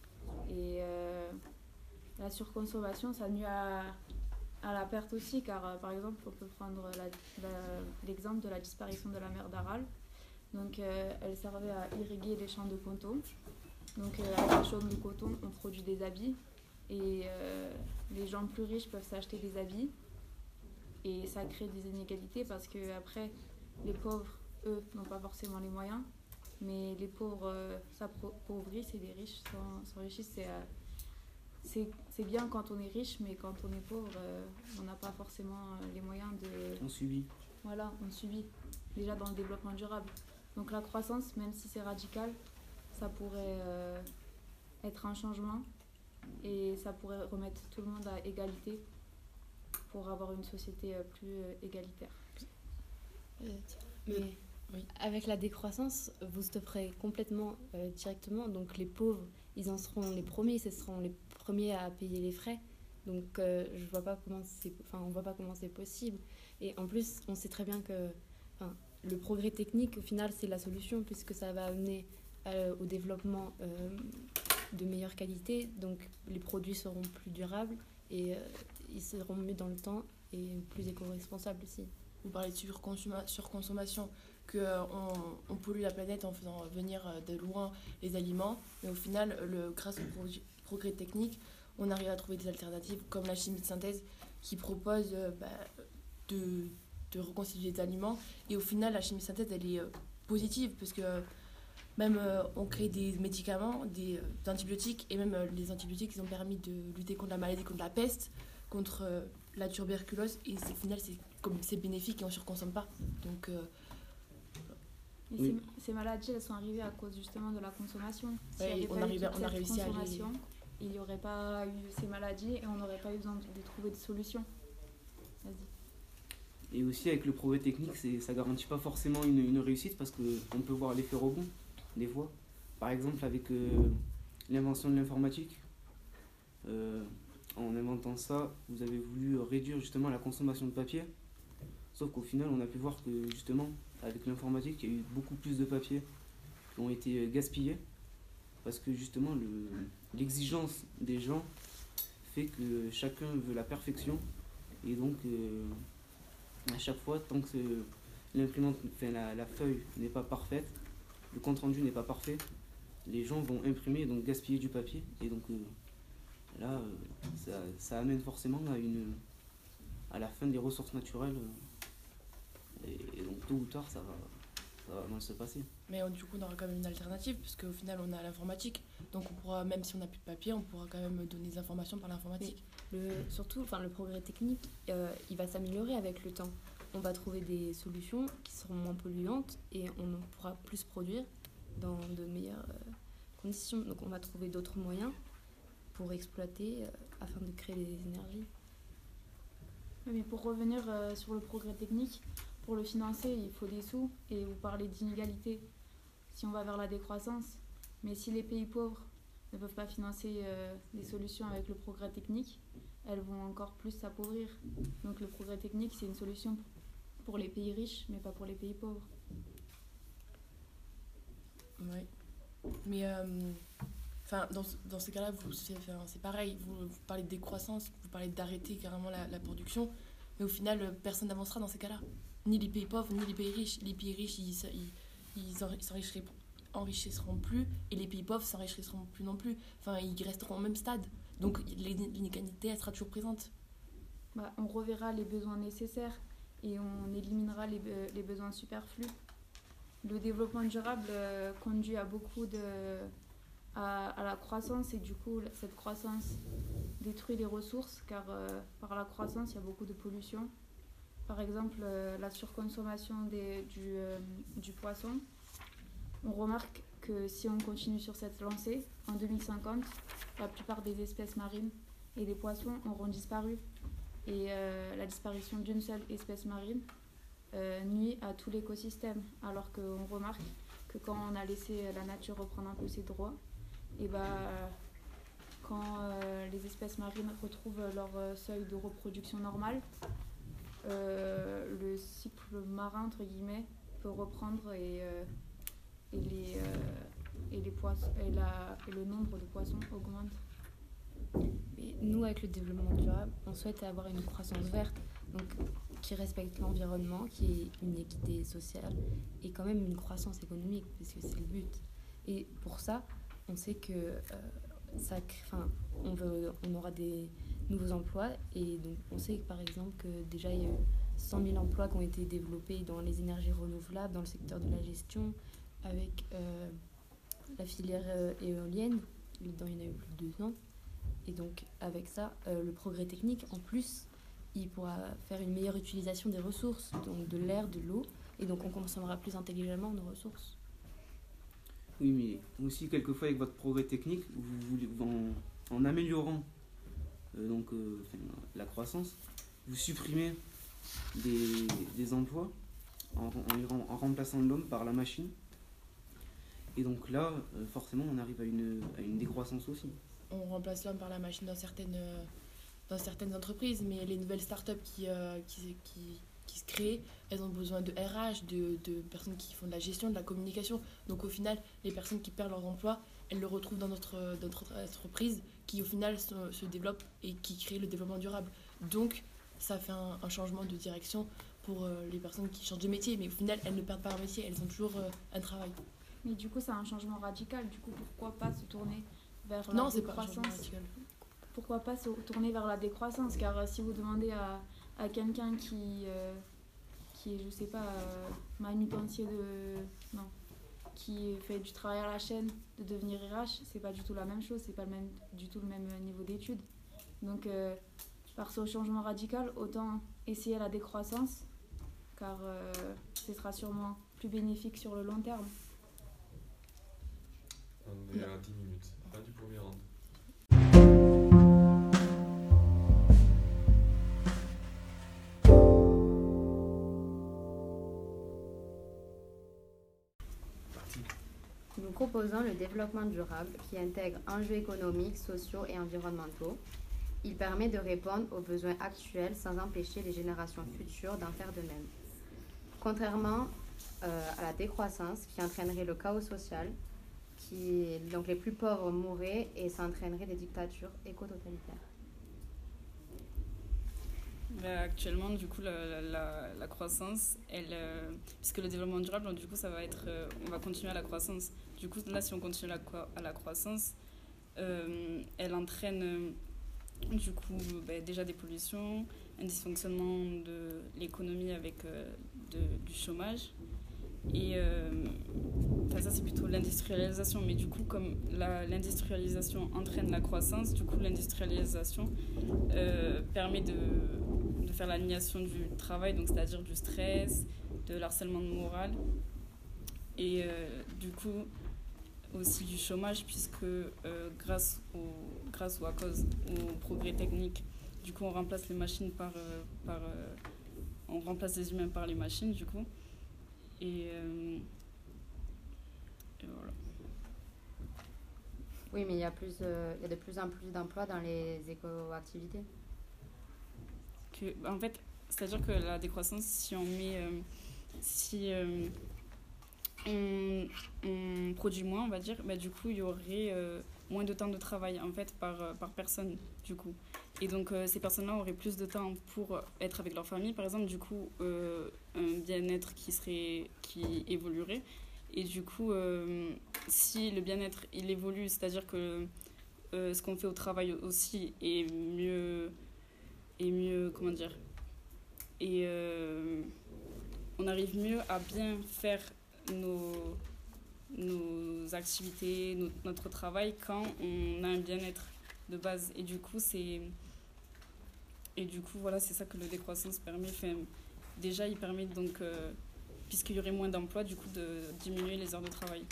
Et euh, la surconsommation, ça nuit à, à la perte aussi, car euh, par exemple, on peut prendre la, la, l'exemple de la disparition de la mer d'Aral. Donc, euh, elle servait à irriguer les champs de coton. Donc, euh, avec les champs de coton, on produit des habits. Et euh, les gens plus riches peuvent s'acheter des habits. Et ça crée des inégalités parce que après, les pauvres, eux, n'ont pas forcément les moyens. Mais les pauvres euh, s'appauvrissent et les riches s'enrichissent. C'est, euh, c'est, c'est bien quand on est riche, mais quand on est pauvre, euh, on n'a pas forcément les moyens de... On subit. Voilà, on subit. Déjà dans le développement durable. Donc la croissance, même si c'est radical, ça pourrait euh, être un changement. Et ça pourrait remettre tout le monde à égalité pour avoir une société euh, plus euh, égalitaire. Euh, mais oui. Avec la décroissance, vous stopperez complètement euh, directement. Donc les pauvres, ils en seront les premiers, ce seront les premiers à payer les frais. Donc euh, je vois pas comment c'est, enfin on voit pas comment c'est possible. Et en plus, on sait très bien que, enfin, le progrès technique, au final, c'est la solution puisque ça va amener euh, au développement euh, de meilleure qualité. Donc les produits seront plus durables et euh, ils seront mieux dans le temps et plus éco-responsables aussi. Vous parlez de surconsomma- surconsommation, qu'on euh, on pollue la planète en faisant venir de loin les aliments, mais au final, le, grâce au pro- progrès technique, on arrive à trouver des alternatives comme la chimie de synthèse qui propose euh, bah, de, de reconstituer des aliments. Et au final, la chimie de synthèse, elle est euh, positive parce que euh, même euh, on crée des médicaments, des, euh, des antibiotiques, et même euh, les antibiotiques, ils ont permis de lutter contre la maladie, contre la peste, contre euh, la tuberculose, et au final, c'est, comme c'est bénéfique et on ne surconsomme pas. Donc, euh, Et oui. ces, ces maladies, elles sont arrivées à cause justement de la consommation. S'il Ouais, n'y avait on pas arrive- eu toute on a cette réussi à les- consommation, il n'y aurait pas eu ces maladies et on n'aurait pas eu besoin de, de trouver des solutions. Vas-y. Et aussi avec le progrès technique, c'est, ça garantit pas forcément une, une réussite parce qu'on peut voir l'effet rebond des fois. Par exemple avec euh, l'invention de l'informatique, euh, en inventant ça, vous avez voulu réduire justement la consommation de papier. Sauf qu'au final, on a pu voir que justement, avec l'informatique, il y a eu beaucoup plus de papier qui ont été gaspillés. Parce que justement, le, l'exigence des gens fait que chacun veut la perfection. Et donc, euh, à chaque fois, tant que l'imprimante, enfin, la, la feuille n'est pas parfaite, le compte rendu n'est pas parfait, les gens vont imprimer et donc gaspiller du papier. Et donc euh, là, euh, ça, ça amène forcément à, une, à la fin des ressources naturelles. Euh, et, et donc tôt ou tard, ça va, ça va mal se passer. mais euh, du coup, on aura quand même une alternative, parce qu'au final, on a l'informatique. Donc, on pourra, même si on n'a plus de papier, on pourra quand même donner des informations par l'informatique. Le, surtout, enfin, le progrès technique, euh, il va s'améliorer avec le temps. On va trouver des solutions qui seront moins polluantes et on pourra plus produire dans de meilleures euh, conditions. Donc on va trouver d'autres moyens pour exploiter euh, afin de créer des énergies. Oui, mais pour revenir euh, sur le progrès technique, pour le financer, il faut des sous. Et vous parlez d'inégalité si on va vers la décroissance. Mais si les pays pauvres ne peuvent pas financer euh, des solutions avec le progrès technique, elles vont encore plus s'appauvrir. Donc le progrès technique, c'est une solution pour les pays riches, mais pas pour les pays pauvres. Oui. Mais euh, enfin, dans, ce- dans ces cas-là, vous, c'est, enfin, c'est pareil. Vous, vous parlez de décroissance, vous parlez d'arrêter carrément la, la production. Mais au final, euh, personne n'avancera dans ces cas-là. Ni les pays pauvres, ni les pays riches. Les pays riches, ils, s- ils, ils enri- s'enrichiront, enrichisseront plus. Et les pays pauvres s'enrichiront plus non plus. Enfin, ils resteront au même stade. Donc l'in- l'inégalité, elle sera toujours présente. Bah, on reverra les besoins nécessaires et on éliminera les, be- les besoins superflus. Le développement durable euh, conduit à beaucoup de à, à la croissance et du coup cette croissance détruit les ressources car euh, par la croissance il y a beaucoup de pollution. par exemple euh, la surconsommation des, du, euh, du poisson, on remarque que si on continue sur cette lancée, en deux mille cinquante, la plupart des espèces marines et des poissons auront disparu. Et euh, la disparition d'une seule espèce marine euh, nuit à tout l'écosystème, alors qu'on remarque que quand on a laissé la nature reprendre un peu ses droits, et bah, quand euh, les espèces marines retrouvent leur euh, seuil de reproduction normale, euh, le cycle marin, entre guillemets, peut reprendre et, euh, et, les, euh, et, les poissons, et, la, et le nombre de poissons augmente. Et nous, avec le développement durable, on souhaite avoir une croissance verte, donc qui respecte l'environnement, qui est une équité sociale et quand même une croissance économique, parce que c'est le but. Et pour ça, on sait que euh, ça, enfin, on veut, on aura des nouveaux emplois, et donc on sait par exemple que déjà il y a eu cent mille emplois qui ont été développés dans les énergies renouvelables, dans le secteur de la gestion, avec euh, la filière euh, éolienne, dedans il y en a eu plus de deux ans. Et donc, avec ça, euh, le progrès technique, en plus, il pourra faire une meilleure utilisation des ressources, donc de l'air, de l'eau, et donc on consommera plus intelligemment nos ressources. Oui, mais aussi, quelquefois, avec votre progrès technique, vous voulez, en, en améliorant euh, donc, euh, enfin, la croissance, vous supprimez des, des emplois en, en, en remplaçant l'homme par la machine. Et donc là, euh, forcément, on arrive à une, à une décroissance aussi. On remplace l'homme par la machine dans certaines, dans certaines entreprises, mais les nouvelles startups qui, euh, qui, qui, qui se créent, elles ont besoin de R H, de, de personnes qui font de la gestion, de la communication. Donc au final, les personnes qui perdent leur emploi, elles le retrouvent dans notre, dans notre entreprise qui au final se, se développe et qui crée le développement durable. Donc ça fait un, un changement de direction pour euh, les personnes qui changent de métier, mais au final, elles ne perdent pas leur métier, elles ont toujours euh, un travail. Mais du coup, c'est un changement radical. Du coup, pourquoi pas se tourner vers non, la c'est décroissance. pas un radical. Pourquoi pas se tourner vers la décroissance? Car euh, si vous demandez à, à quelqu'un qui, euh, qui est, je sais pas, euh, manutencier de... Non. Qui fait du travail à la chaîne, de devenir R H, c'est pas du tout la même chose, c'est pas le même, du tout le même niveau d'études. Donc, euh, par ce changement radical, autant essayer la décroissance, car euh, ce sera sûrement plus bénéfique sur le long terme. On est à dix minutes, fin du premier round. Nous proposons le développement durable qui intègre enjeux économiques, sociaux et environnementaux. Il permet de répondre aux besoins actuels sans empêcher les générations futures d'en faire de même. Contrairement euh, à la décroissance qui entraînerait le chaos social, qui, donc les plus pauvres mourraient et ça entraînerait des dictatures éco-totalitaires. Bah, actuellement, du coup, la, la, la croissance, elle, euh, puisque le développement durable, du coup, ça va être, euh, on va continuer à la croissance. Du coup, là, si on continue à la, à la croissance, euh, elle entraîne, euh, du coup, bah, déjà des pollutions, un dysfonctionnement de l'économie avec euh, de, du chômage. Et euh, ça, c'est plutôt l'industrialisation. Mais du coup, comme la, l'industrialisation entraîne la croissance, du coup, l'industrialisation euh, permet de, de faire l'aliénation du travail, donc c'est-à-dire du stress, de l'harcèlement moral. Et euh, du coup, aussi du chômage, puisque euh, grâce, au, grâce ou à cause au progrès technique, du coup, on remplace les machines par... Euh, par euh, on remplace les humains par les machines, du coup. Et, euh, et voilà. Oui, mais il y a plus, euh, il y a de plus en plus d'emplois dans les éco-activités. Que, en fait, c'est-à-dire que la décroissance, si on met, euh, si euh, on, on produit moins, on va dire, bah, du coup, il y aurait euh, moins de temps de travail en fait par par personne, du coup. Et donc, euh, ces personnes-là auraient plus de temps pour être avec leur famille, par exemple, du coup, euh, un bien-être qui serait, qui évoluerait. Et du coup, euh, si le bien-être, il évolue, c'est-à-dire que euh, ce qu'on fait au travail aussi est mieux, est mieux, comment dire, et euh, on arrive mieux à bien faire nos, nos activités, notre, notre travail quand on a un bien-être de base. Et du coup, c'est... Et du coup, voilà, c'est ça que la décroissance permet. Enfin, déjà, il permet donc, euh, puisqu'il y aurait moins d'emplois, du coup, de diminuer les heures de travail.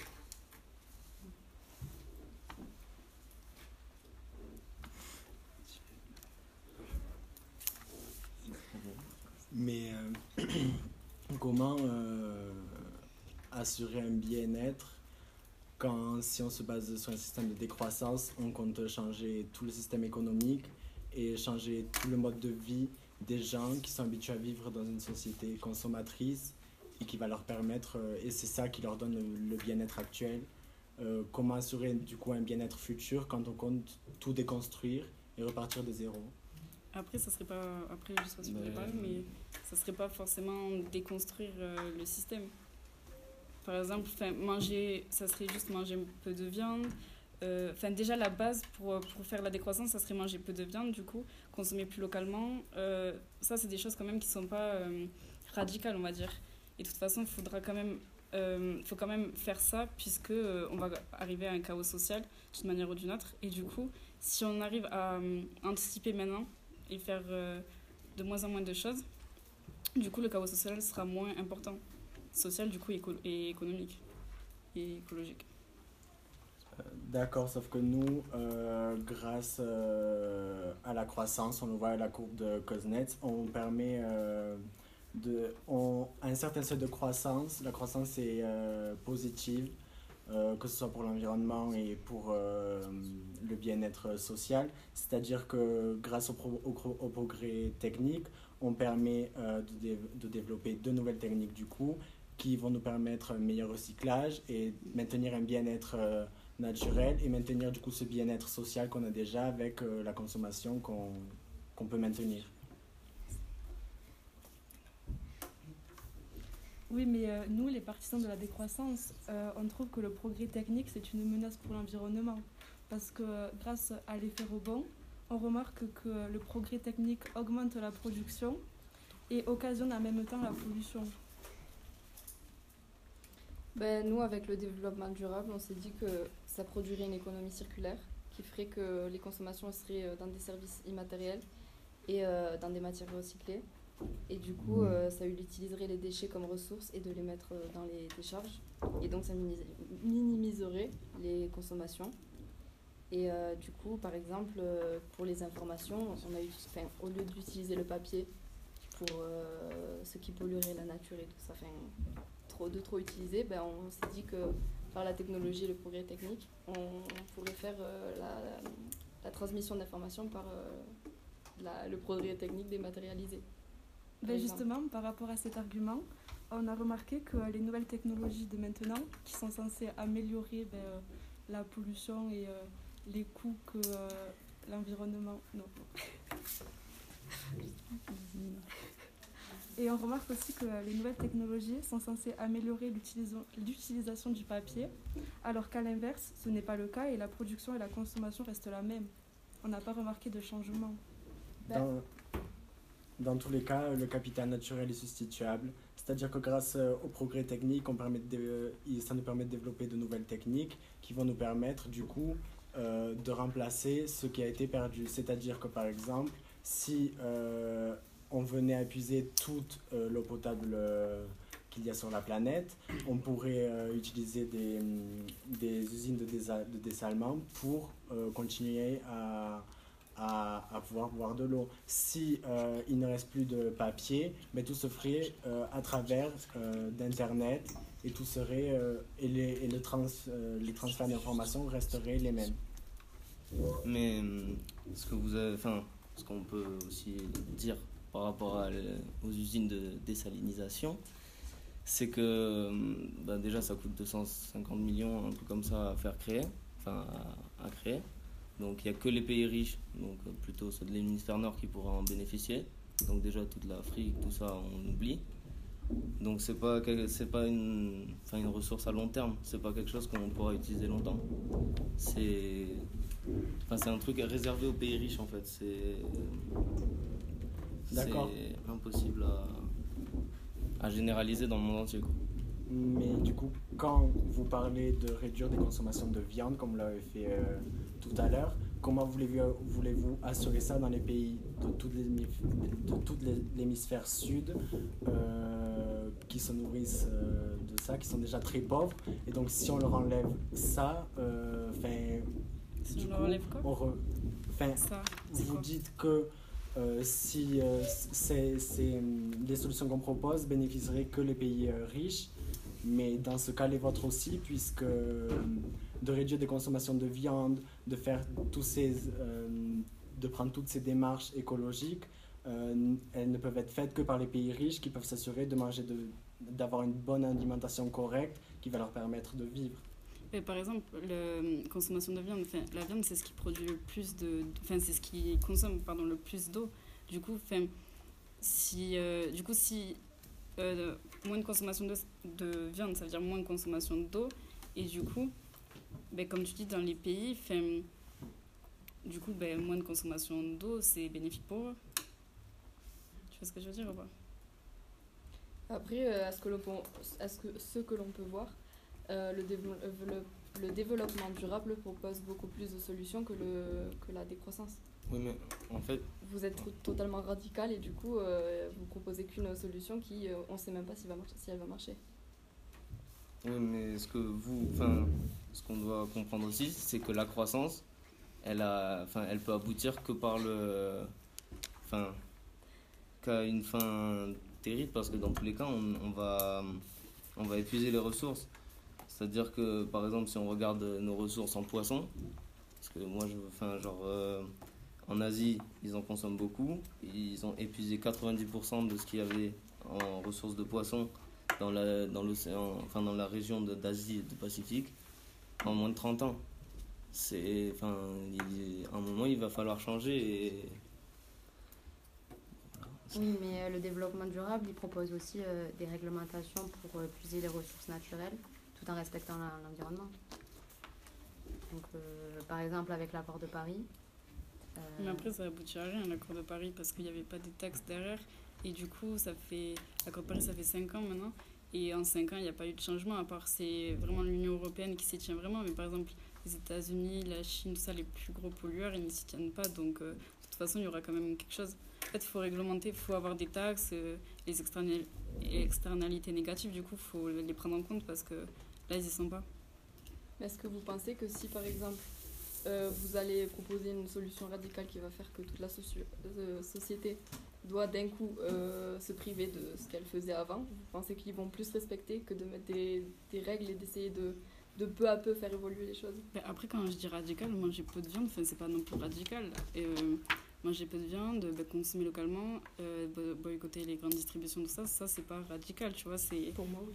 Mais euh, comment euh, assurer un bien-être quand, si on se base sur un système de décroissance, on compte changer tout le système économique et changer tout le mode de vie des gens qui sont habitués à vivre dans une société consommatrice et qui va leur permettre, euh, et c'est ça qui leur donne le, le bien-être actuel, euh, comment assurer du coup un bien-être futur quand on compte tout déconstruire et repartir de zéro. Après, ça serait pas, après je sais pas si vous voulez parler, mais ça serait pas forcément déconstruire euh, le système. Par exemple, manger, ça serait juste manger un peu de viande. Enfin, euh, déjà la base pour, pour faire la décroissance, ça serait manger peu de viande, du coup, consommer plus localement. Euh, ça, c'est des choses quand même qui sont pas euh, radicales, on va dire. Et de toute façon, il faudra quand même, euh, faut quand même faire ça, puisque euh, on va arriver à un chaos social d'une manière ou d'une autre. Et du coup, si on arrive à euh, anticiper maintenant et faire euh, de moins en moins de choses, du coup le chaos social sera moins important. Social du coup éco- et économique et écologique. Euh, D'accord, sauf que nous, euh, grâce euh, à la croissance, on le voit à la courbe de Kuznets, on permet euh, de... On, à un certain seuil de croissance, la croissance est euh, positive, Euh, que ce soit pour l'environnement et pour euh, le bien-être social. C'est-à-dire que grâce au, pro- au, au progrès technique, on permet euh, de, dé- de développer de nouvelles techniques du coup, qui vont nous permettre un meilleur recyclage et maintenir un bien-être euh, naturel et maintenir du coup ce bien-être social qu'on a déjà avec euh, la consommation qu'on, qu'on peut maintenir. Oui, mais euh, nous, les partisans de la décroissance, euh, on trouve que le progrès technique, c'est une menace pour l'environnement. Parce que euh, grâce à l'effet rebond, on remarque que le progrès technique augmente la production et occasionne en même temps la pollution. Ben, nous, avec le développement durable, on s'est dit que ça produirait une économie circulaire qui ferait que les consommations seraient dans des services immatériels et euh, dans des matières recyclées. Et du coup, euh, ça utiliserait les déchets comme ressources et de les mettre dans les décharges. Et donc, ça minimiserait les consommations. Et euh, du coup, par exemple, euh, pour les informations, on a eu, enfin, au lieu d'utiliser le papier pour euh, ce qui polluerait la nature et tout ça, enfin, trop, de trop utiliser, ben, on s'est dit que par la technologie et le progrès technique, on, on pourrait faire euh, la, la transmission d'informations par euh, la, le progrès technique dématérialisé. Ben justement, par rapport à cet argument, on a remarqué que les nouvelles technologies de maintenant, qui sont censées améliorer ben, euh, la pollution et euh, les coûts que euh, l'environnement... Non. Et on remarque aussi que les nouvelles technologies sont censées améliorer l'utilisation, l'utilisation du papier, alors qu'à l'inverse, ce n'est pas le cas et la production et la consommation restent la même. On n'a pas remarqué de changement. Dans, dans tous les cas, le capital naturel est substituable. C'est-à-dire que grâce au progrès technique, on permet de, ça nous permet de développer de nouvelles techniques qui vont nous permettre du coup euh, de remplacer ce qui a été perdu. C'est-à-dire que par exemple, si euh, on venait à épuiser toute euh, l'eau potable euh, qu'il y a sur la planète, on pourrait euh, utiliser des, des usines de, désa- de dessalement pour euh, continuer à... À, à pouvoir boire de l'eau. Si euh, il ne reste plus de papier, mais tout se ferait euh, à travers euh, d'internet et tout serait euh, et, les, et le trans, euh, les transferts d'informations resteraient les mêmes. Mais ce que vous avez, enfin, ce qu'on peut aussi dire par rapport à, aux usines de désalinisation, c'est que bah déjà ça coûte deux cent cinquante millions, un truc comme ça à faire créer, enfin à, à créer. Donc il n'y a que les pays riches, donc plutôt ceux de l'hémisphère nord qui pourraient en bénéficier. Donc déjà toute l'Afrique, tout ça on oublie. Donc c'est pas c'est pas une enfin une ressource à long terme, c'est pas quelque chose qu'on pourra utiliser longtemps. C'est enfin c'est un truc réservé aux pays riches en fait, c'est D'accord. C'est impossible à, à généraliser dans le monde entier quoi. Mais du coup, quand vous parlez de réduire des consommations de viande, comme vous l'avez fait euh, tout à l'heure, comment voulez-vous, voulez-vous assurer ça dans les pays de tout l'hémisphère sud euh, qui se nourrissent euh, de ça, qui sont déjà très pauvres. Et donc si on leur enlève ça, euh, si du on coup, leur enlève quoi on re, ça, vous quoi dites que euh, si euh, c'est, c'est, les solutions qu'on propose bénéficieraient que les pays euh, riches, mais dans ce cas les vôtres aussi, puisque euh, de réduire des consommations de viande, de faire tous ces, euh, de prendre toutes ces démarches écologiques, euh, elles ne peuvent être faites que par les pays riches qui peuvent s'assurer de manger, de, d'avoir une bonne alimentation correcte qui va leur permettre de vivre. Et par exemple, la consommation de viande, enfin, la viande c'est ce qui produit le plus de, enfin c'est ce qui consomme pardon le plus d'eau. Du coup, enfin, si, euh, du coup si euh, moins de consommation de, de viande, ça veut dire moins de consommation d'eau, et du coup ben, comme tu dis, dans les pays, fin, du coup, ben, moins de consommation d'eau, c'est bénéfique pour eux. Tu vois ce que je veux dire ou pas? Après, euh, à, ce que l'on peut, à ce, que, ce que l'on peut voir, euh, le, dévo- le, le développement durable propose beaucoup plus de solutions que, le, que la décroissance. Oui, mais en fait... Vous êtes totalement radical et du coup, euh, vous proposez qu'une solution qui, euh, on ne sait même pas si, va marcher, si elle va marcher. Oui, mais ce que vous, enfin, ce qu'on doit comprendre aussi, c'est que la croissance, elle a, enfin, elle peut aboutir que par le, enfin, qu'à une fin terrible, parce que dans tous les cas, on, on va, on va épuiser les ressources. C'est-à-dire que, par exemple, si on regarde nos ressources en poisson, parce que moi, je, enfin, genre, euh, en Asie, ils en consomment beaucoup, ils ont épuisé quatre-vingt-dix pour cent de ce qu'il y avait en ressources de poisson dans la, dans l'océan, enfin dans la région de, d'Asie et du Pacifique en moins de trente ans. C'est, enfin, il, à un moment, il va falloir changer. Et... Oui, mais euh, le développement durable, il propose aussi euh, des réglementations pour euh, puiser les ressources naturelles tout en respectant la, l'environnement. Donc, euh, par exemple, avec l'accord de Paris. Euh... Mais après, ça aboutit à rien, l'accord de Paris, parce qu'il n'y avait pas des taxes derrière. Et du coup, ça fait, l'accord de Paris, ça fait cinq ans maintenant. Et en cinq ans, il n'y a pas eu de changement, à part c'est vraiment l'Union européenne qui s'y tient vraiment. Mais par exemple, les États-Unis, la Chine, tout ça, les plus gros pollueurs, ils ne s'y tiennent pas. Donc, euh, de toute façon, il y aura quand même quelque chose. En fait, il faut réglementer, il faut avoir des taxes, euh, les externali- externalités négatives, du coup, il faut les prendre en compte parce que là, ils n'y sont pas. Mais est-ce que vous pensez que si, par exemple, euh, vous allez proposer une solution radicale qui va faire que toute la soci- euh, société doit d'un coup euh, se priver de ce qu'elle faisait avant, vous pensez qu'ils vont plus respecter que de mettre des, des règles et d'essayer de, de peu à peu faire évoluer les choses? Mais après, quand je dis radical, manger peu de viande, enfin, c'est pas non plus radical. Et, euh, manger peu de viande, bah, consommer localement, euh, boycotter les grandes distributions, tout ça, ça c'est pas radical, tu vois. C'est... Pour moi, oui.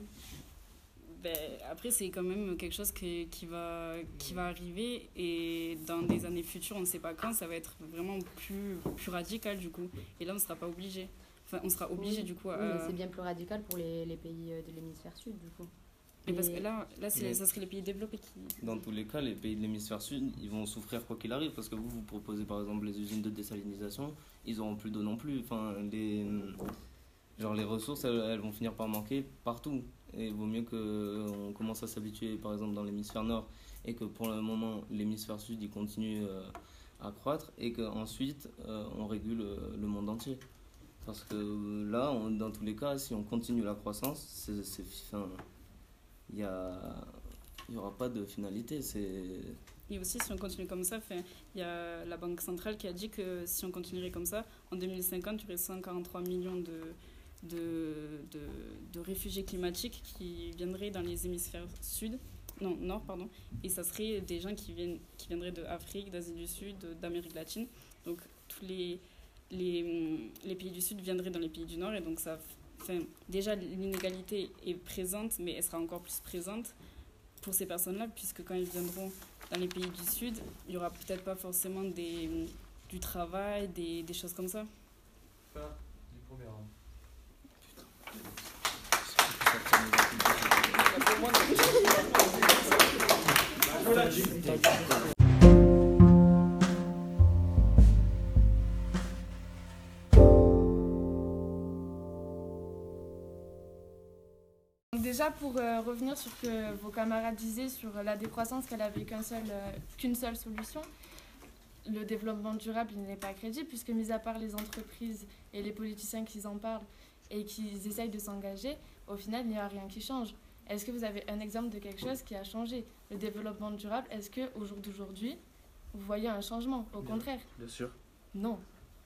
Ben, après, c'est quand même quelque chose qui, qui, va, qui va arriver et dans des années futures, on ne sait pas quand, ça va être vraiment plus, plus radical du coup. Et là, on ne sera pas obligé. Enfin, on sera obligé oui. du coup à... Oui, mais c'est bien plus radical pour les, les pays de l'hémisphère sud du coup. Mais parce que là, là c'est, ça serait les pays développés qui... Dans tous les cas, les pays de l'hémisphère sud, ils vont souffrir quoi qu'il arrive, parce que vous, vous proposez par exemple les usines de désalinisation, ils n'auront plus d'eau non plus. Enfin, les, genre les ressources, elles, elles vont finir par manquer partout. Et il vaut mieux qu'on commence à s'habituer, par exemple, dans l'hémisphère nord, et que pour le moment, l'hémisphère sud, il continue euh, à croître, et qu'ensuite, euh, on régule euh, le monde entier. Parce que là, on, dans tous les cas, si on continue la croissance, c'est, c'est, fin, il n'y aura pas de finalité. C'est... Et aussi, si on continue comme ça, il y a la Banque centrale qui a dit que si on continuerait comme ça, en deux mille cinquante, il y aurait cent quarante-trois millions de... De, de, de réfugiés climatiques qui viendraient dans les hémisphères sud, non, nord, pardon, et ça serait des gens qui, viennent, qui viendraient d'Afrique, d'Asie du Sud, d'Amérique latine. Donc tous les, les, les pays du Sud viendraient dans les pays du Nord, et donc ça, enfin, déjà l'inégalité est présente, mais elle sera encore plus présente pour ces personnes-là, puisque quand ils viendront dans les pays du Sud, il n'y aura peut-être pas forcément des, du travail, des, des choses comme ça. Pas du premier rang. Déjà, déjà, pour euh, revenir sur ce que vos camarades disaient sur la décroissance, qu'elle avait qu'un seul, euh, qu'une seule solution, le développement durable, il n'est pas crédible, puisque mis à part les entreprises et les politiciens qui en parlent et qui essayent de s'engager, au final, il n'y a rien qui change. Est-ce que vous avez un exemple de quelque chose qui a changé? Le développement durable, est-ce qu'au jour d'aujourd'hui, vous voyez un changement? Au contraire? Bien sûr. Non.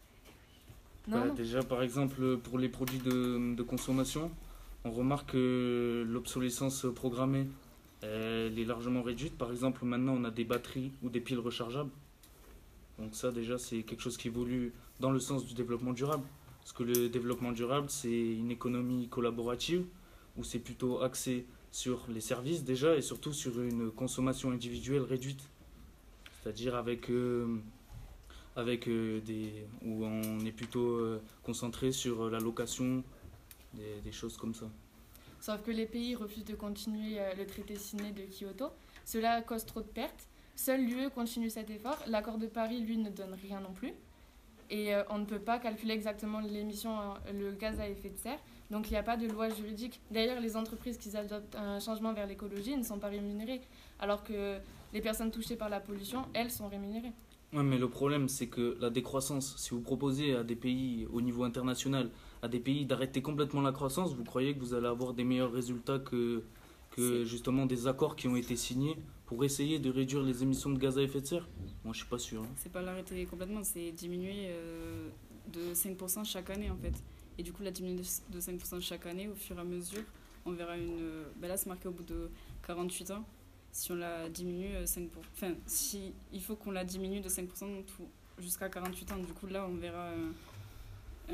Non, Bah, non. déjà, par exemple, pour les produits de, de consommation, on remarque que l'obsolescence programmée, elle est largement réduite. Par exemple, maintenant, on a des batteries ou des piles rechargeables. Donc ça, déjà, c'est quelque chose qui évolue dans le sens du développement durable. Parce que le développement durable, c'est une économie collaborative où c'est plutôt axé sur les services déjà et surtout sur une consommation individuelle réduite. C'est-à-dire avec, euh, avec euh, des... où on est plutôt euh, concentré sur la location, des, des choses comme ça. Sauf que les pays refusent de continuer euh, le traité signé de Kyoto. Cela cause trop de pertes. Seule l'U E continue cet effort. L'accord de Paris, lui, ne donne rien non plus. Et euh, on ne peut pas calculer exactement l'émission, euh, le gaz à effet de serre. Donc il n'y a pas de loi juridique. D'ailleurs, les entreprises qui adoptent un changement vers l'écologie ne sont pas rémunérées. Alors que les personnes touchées par la pollution, elles, sont rémunérées. Ouais, mais le problème, c'est que la décroissance, si vous proposez à des pays au niveau international, à des pays d'arrêter complètement la croissance, vous croyez que vous allez avoir des meilleurs résultats que, que justement des accords qui ont été signés pour essayer de réduire les émissions de gaz à effet de serre? Moi, je suis pas sûr. Hein. C'est pas l'arrêter complètement, c'est diminuer euh, de cinq pour cent chaque année en fait. Et du coup, la diminution de cinq pour cent chaque année, au fur et à mesure, on verra une. Ben là, c'est marqué au bout de quarante-huit ans. Si on la diminue cinq pour cent, enfin, si il faut qu'on la diminue de cinq pour cent jusqu'à quarante-huit ans, du coup, là, on verra un,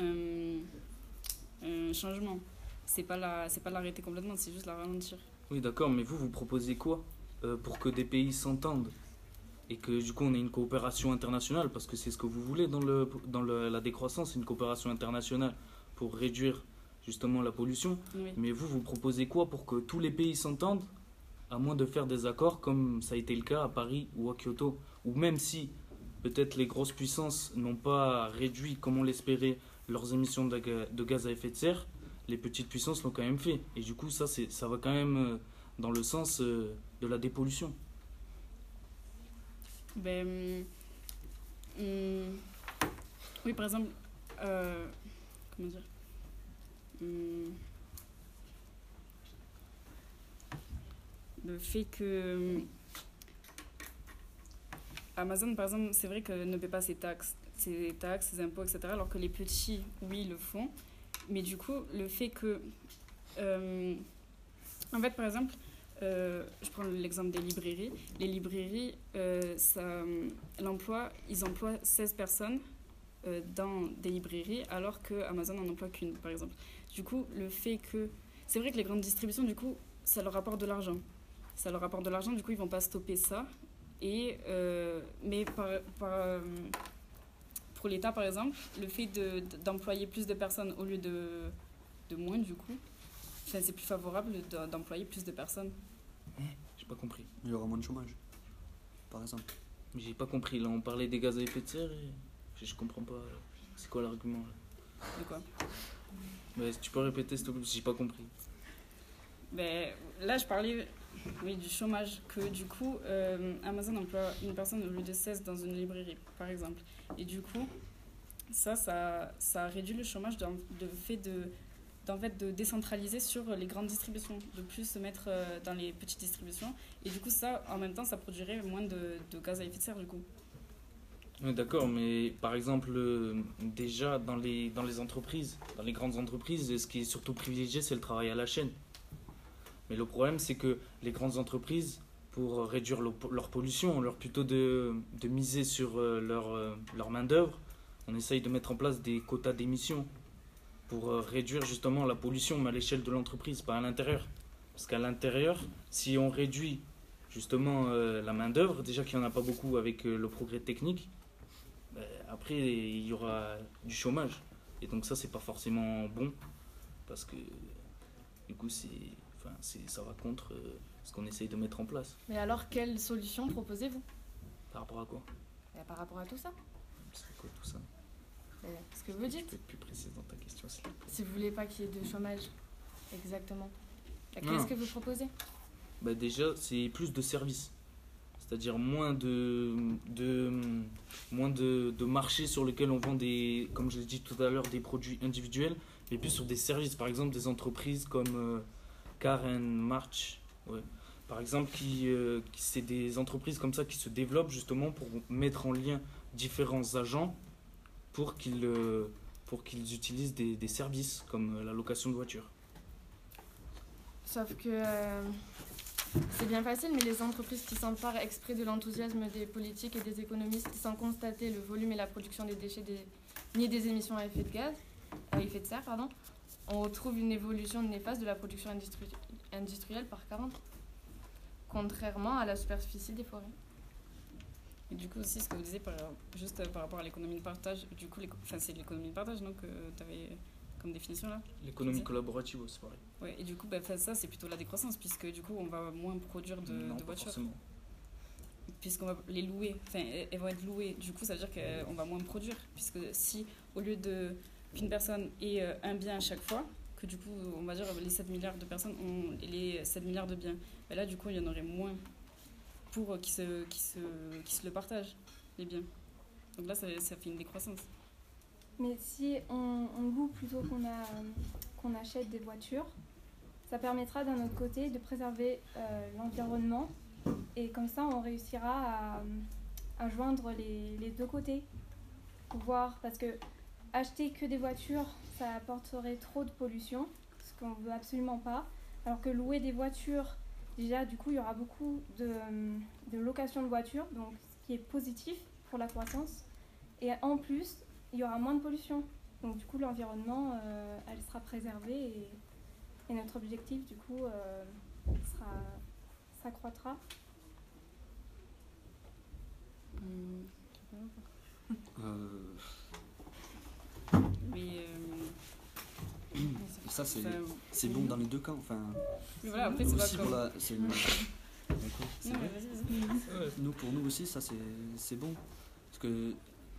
un, un changement. C'est pas la, c'est pas l'arrêter complètement, c'est juste la ralentir. Oui, d'accord, mais vous, vous proposez quoi euh, pour que des pays s'entendent et que du coup on ait une coopération internationale, parce que c'est ce que vous voulez dans, le, dans le, la décroissance, une coopération internationale pour réduire justement la pollution. Oui. Mais vous, vous proposez quoi pour que tous les pays s'entendent, à moins de faire des accords comme ça a été le cas à Paris ou à Kyoto, ou même si peut-être les grosses puissances n'ont pas réduit, comme on l'espérait, leurs émissions de, de gaz à effet de serre, les petites puissances l'ont quand même fait. Et du coup, ça, c'est, ça va quand même dans le sens de la dépollution. Ben, hum, oui, par exemple, euh, comment dire hum, le fait que Amazon, par exemple, c'est vrai que ne paie pas ses taxes, ses taxes, ses impôts, et cetera, alors que les petits, oui, le font. Mais du coup, le fait que... Euh, en fait, par exemple, euh, je prends l'exemple des librairies. Les librairies, euh, ça, l'emploi, ils emploient seize personnes euh, dans des librairies, alors qu'Amazon n'en emploie qu'une, par exemple. Du coup, le fait que... C'est vrai que les grandes distributions, du coup, ça leur apporte de l'argent. Ça leur apporte de l'argent, du coup, ils ne vont pas stopper ça. Et, euh, mais par, par, euh, pour l'État, par exemple, le fait de, d'employer plus de personnes au lieu de, de moins, du coup, enfin, c'est plus favorable de, d'employer plus de personnes. J'ai pas compris. Il y aura moins de chômage, par exemple. J'ai pas compris. Là, on parlait des gaz à effet de serre et je, je comprends pas. C'est quoi l'argument là? De quoi? Mais si tu peux répéter, s'il te plaît, j'ai pas compris. Ben, là, je parlais oui, du chômage, que du coup, euh, Amazon emploie une personne au lieu de seize dans une librairie, par exemple. Et du coup, ça, ça, ça réduit le chômage de, de fait de, d'en fait de décentraliser sur les grandes distributions, de plus se mettre euh, dans les petites distributions. Et du coup, ça, en même temps, ça produirait moins de, de gaz à effet de serre, du coup. Oui, d'accord, mais par exemple, euh, déjà dans les, dans les entreprises, dans les grandes entreprises, ce qui est surtout privilégié, c'est le travail à la chaîne. Mais le problème, c'est que les grandes entreprises, pour réduire le, leur pollution, on leur plutôt de, de miser sur euh, leur, euh, leur main-d'œuvre. On essaye de mettre en place des quotas d'émissions pour euh, réduire justement la pollution, mais à l'échelle de l'entreprise, pas à l'intérieur. Parce qu'à l'intérieur, si on réduit justement euh, la main-d'œuvre, déjà qu'il n'y en a pas beaucoup avec euh, le progrès technique, ben, après il y aura du chômage. Et donc ça, c'est pas forcément bon, parce que du coup, c'est. Enfin, c'est, ça va contre euh, ce qu'on essaye de mettre en place. Mais alors, quelle solution proposez-vous? Par rapport à quoi? Et par rapport à tout ça. C'est quoi tout ça? Et ce que vous dites. Tu peux être plus précis dans ta question, s'il te plaît. Si vous voulez pas qu'il y ait de chômage, exactement. Qu'est-ce que vous proposez? Bah déjà, c'est plus de services. C'est-à-dire moins de, de, moins de, de marchés sur lesquels on vend des, comme je l'ai dit tout à l'heure, des produits individuels, mais plus sur des services. Par exemple, des entreprises comme euh, Karen, March, ouais. Par exemple, qui, euh, qui, c'est des entreprises comme ça qui se développent justement pour mettre en lien différents agents pour qu'ils, euh, pour qu'ils utilisent des, des services comme la location de voitures. Sauf que euh, c'est bien facile, mais les entreprises qui s'emparent exprès de l'enthousiasme des politiques et des économistes sans constater le volume et la production des déchets des, ni des émissions à effet de gaz, à effet de serre, pardon, on retrouve une évolution néfaste de la production industri- industrielle par quarante, contrairement à la superficie des forêts. Et du coup aussi, ce que vous disiez par, juste par rapport à l'économie de partage, du coup, enfin, c'est l'économie de partage non, que tu avais comme définition là. L'économie collaborative, c'est pareil. Ouais, et du coup, bah, ça, c'est plutôt la décroissance, puisque du coup, on va moins produire de, non, de pas voitures. Forcément. Puisqu'on va les louer, enfin, elles vont être louées. Du coup, ça veut dire qu'on va moins produire, puisque si, au lieu de qu'une personne ait un bien à chaque fois, que du coup, on va dire, les sept milliards de personnes ont les sept milliards de biens, bah là, du coup, il y en aurait moins pour qui se, qui se, qui se le partagent, les biens. Donc là, ça, ça fait une décroissance. Mais si on, on loue plutôt qu'on a, qu'on achète des voitures, ça permettra d'un autre côté de préserver euh, l'environnement et comme ça on réussira à, à joindre les, les deux côtés. Pouvoir, parce que acheter que des voitures, ça apporterait trop de pollution, ce qu'on ne veut absolument pas. Alors que louer des voitures, déjà du coup il y aura beaucoup de, de location de voitures, donc ce qui est positif pour la croissance. Et en plus, il y aura moins de pollution. Donc du coup, l'environnement, euh, elle sera préservée et, et notre objectif, du coup, euh, sera, s'accroîtra. Hum, euh... Mais euh... ça, c'est, ça... c'est bon dans les deux cas. Enfin, mais voilà, après, c'est aussi pas pour comme... la, c'est le... D'accord, c'est non, vrai. vas-y, vas-y. Nous, pour nous aussi, ça, c'est, c'est bon. Parce que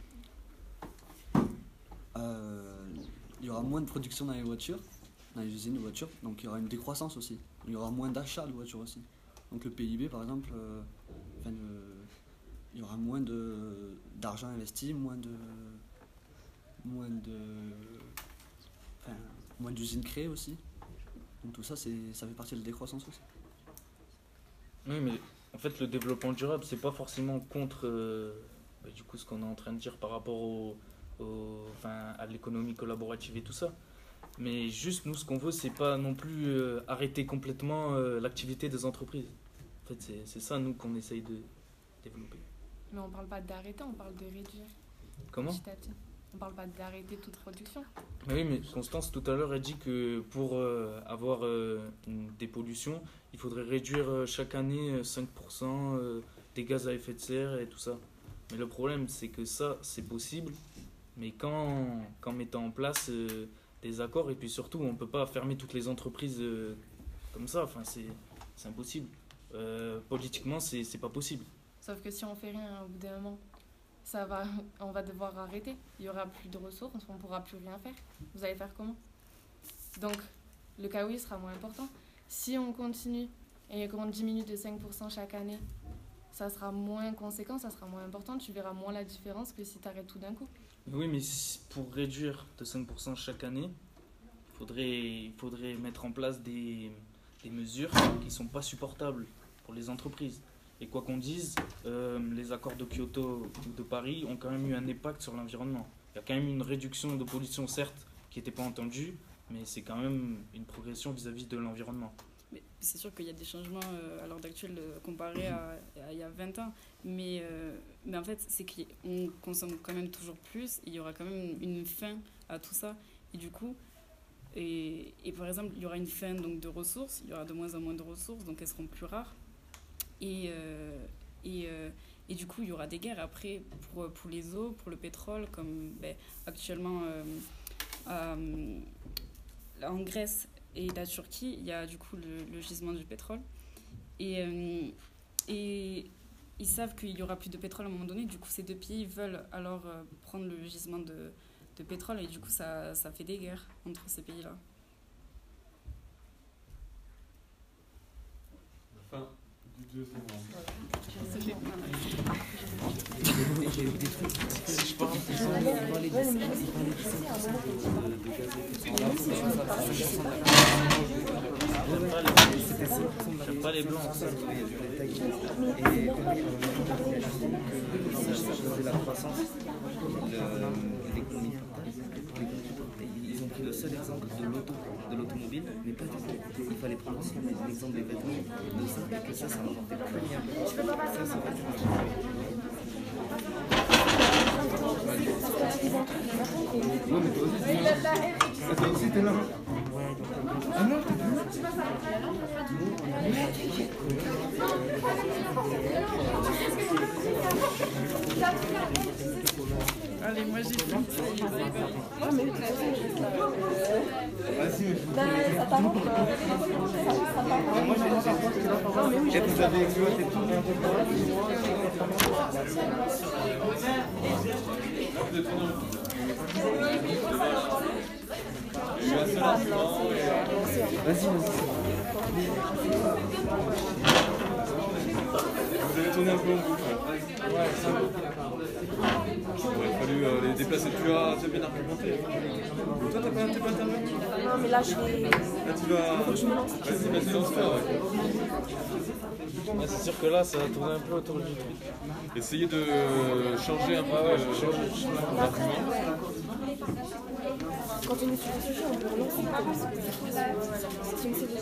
euh, il y aura moins de production dans les voitures, dans les usines de voitures, donc il y aura une décroissance aussi. Il y aura moins d'achats de voitures aussi. Donc le P I B, par exemple, euh, enfin, euh, il y aura moins de, d'argent investi, moins de, moins de, enfin, moins d'usines créées aussi. Donc tout ça, c'est, ça fait partie de la décroissance aussi. Oui, mais en fait, le développement durable, c'est pas forcément contre euh, bah, du coup, ce qu'on est en train de dire par rapport au, au, enfin, à l'économie collaborative et tout ça. Mais juste, nous, ce qu'on veut, c'est pas non plus euh, arrêter complètement euh, l'activité des entreprises. En fait, c'est, c'est ça, nous, qu'on essaye de développer. Mais on parle pas d'arrêter, on parle de réduire. Comment ? Petit à petit. On parle pas d'arrêter toute production. Oui, mais Constance, tout à l'heure, a dit que pour euh, avoir euh, une dépollution, il faudrait réduire euh, chaque année cinq pour cent euh, des gaz à effet de serre et tout ça. Mais le problème, c'est que ça, c'est possible, mais quand, quand mettant en place euh, des accords, et puis surtout, on ne peut pas fermer toutes les entreprises euh, comme ça, enfin, c'est, c'est impossible. Euh, politiquement, c'est, c'est pas possible. Sauf que si on fait rien au bout d'un moment, ça va, on va devoir arrêter. Il y aura plus de ressources, on ne pourra plus rien faire. Vous allez faire comment ? Donc, le K O I sera moins important. Si on continue et qu'on diminue de cinq pour cent chaque année, ça sera moins conséquent, ça sera moins important. Tu verras moins la différence que si tu arrêtes tout d'un coup. Oui, mais pour réduire de cinq pour cent chaque année, il faudrait, il faudrait mettre en place des, des mesures qui ne sont pas supportables pour les entreprises. Et quoi qu'on dise, euh, les accords de Kyoto ou de Paris ont quand même eu un impact sur l'environnement. Il y a quand même une réduction de pollution, certes, qui n'était pas entendue, mais c'est quand même une progression vis-à-vis de l'environnement. Mais c'est sûr qu'il y a des changements euh, à l'heure actuelle euh, comparé à, à il y a vingt ans. Mais, euh, mais en fait, c'est qu'on consomme quand même toujours plus. Il y aura quand même une fin à tout ça. Et du coup, et, et par exemple, il y aura une fin donc, de ressources. Il y aura de moins en moins de ressources, donc elles seront plus rares. Et, euh, et, euh, et du coup, il y aura des guerres après pour, pour les eaux, pour le pétrole, comme ben, actuellement euh, euh, en Grèce et la Turquie, il y a du coup le, le gisement du pétrole. Et, euh, et ils savent qu'il n'y aura plus de pétrole à un moment donné. Du coup, ces deux pays veulent alors euh, prendre le gisement de, de pétrole. Et du coup, ça, ça fait des guerres entre ces pays-là. Fin du deuxième round. Je pense que c'est J'aime pas les blancs. La croissance, l'économie. Ils ont pris le seul exemple de l'auto, de l'automobile, mais pas du tout. Il fallait prendre aussi l'exemple des vêtements, de ça, et que ça, ça rapportait plus rien. Ça, c'est pas du tout. Non, mais toi aussi, t'es là. Ah, toi aussi, t'es là. Ah non, t'es Allez, moi j'ai fait. Vas-y, mais ça t'arrange. Moi, j'ai pas que vous avez exploité tout le Je suis un seul instant et... Vas-y, vas-y. Vous avez tourné un peu en boucle. Ouais, ça va. Il aurait fallu euh, les déplacer. Tu as, tu as bien argumenté. Toi, t'as pas, t'es pas intervenu? Non, mais là je vais. Là, tu vas. Vas-y, vas-y, lance-toi. Ouais. Ouais, c'est sûr que là, ça va tourner un peu autour du truc. Essayez de changer un peu Ah ouais, de- je change. d'argument. Quand on est sur le sujet, on peut relancer. Si on sait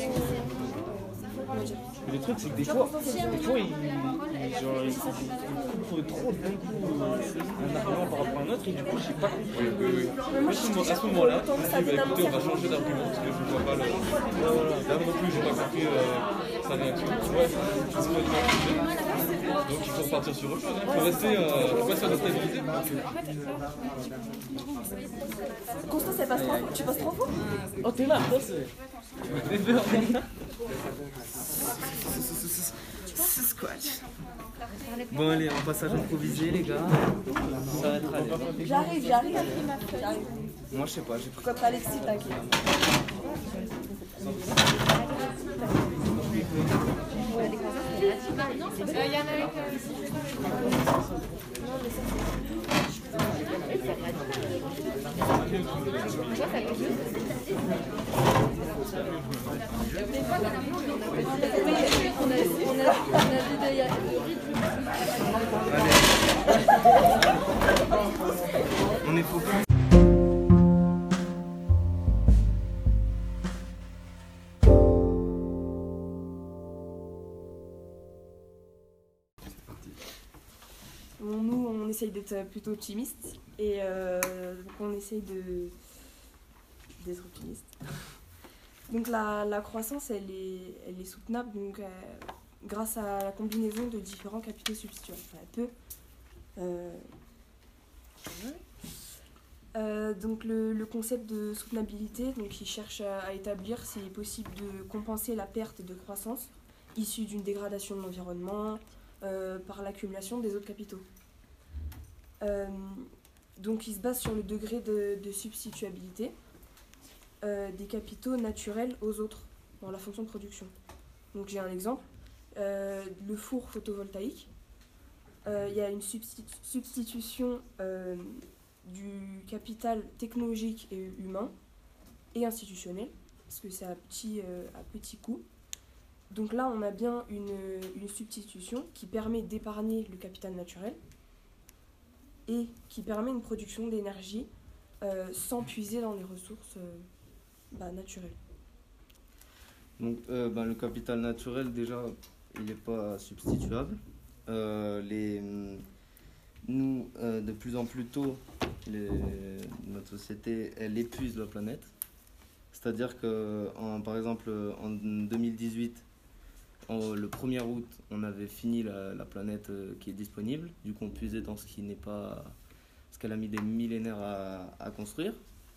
Mais le truc, c'est que des fois, des fois ils, ils, genre, ils, ils coupent trop d'un coup euh, un argument par rapport à un autre et du coup, j'ai pas compris. Oui, oui, oui. À ce moment- à ce moment-là, tu dis, bah, écoutez, on va changer d'argument parce que je ne vois pas le. Là non plus, j'ai pas compris euh, sa réaction. Ouais, c'est complètement changé. Donc il faut repartir sur autre chose. Il faut rester, euh, faut rester à la stabilité. Constant, ça passe trop. Tu passes trop faux. Oh, t'es là, toi, c'est. Squash. Bon, allez, en passage improvisé, les gars. Ça va être allé. J'arrive, j'arrive. J'arrive. Moi, je sais pas, j'ai pris. Contre Alexis, t'inquiète. On est focus. Bon, nous, on essaye d'être plutôt optimiste et euh, donc on essaye de d'être optimiste. Donc la, la croissance, elle est, elle est soutenable donc, euh, grâce à la combinaison de différents capitaux substituables. Enfin, elle peut. Euh, ouais. Euh, donc le, le concept de soutenabilité, donc il cherche à, à établir s'il est possible de compenser la perte de croissance issue d'une dégradation de l'environnement euh, par l'accumulation des autres capitaux. Euh, donc il se base sur le degré de, de substituabilité euh, des capitaux naturels aux autres dans la fonction de production. Donc j'ai un exemple, euh, le four photovoltaïque. Euh, il y a une substitu- substitution euh, du capital technologique et humain et institutionnel, parce que c'est à petit, euh, à petit coût. Donc là, on a bien une, une substitution qui permet d'épargner le capital naturel et qui permet une production d'énergie euh, sans puiser dans les ressources euh, bah, naturelles. Donc, euh, ben, le capital naturel, déjà, il n'est pas substituable. Euh, les, nous, euh, de plus en plus tôt, les, notre société, elle épuise la planète. C'est-à-dire que, en, par exemple, en deux mille dix-huit, en, le premier août, on avait fini la, la planète euh, qui est disponible. Du coup, on puisait dans ce qui n'est pas... ce qu'elle a mis des millénaires à, à construire.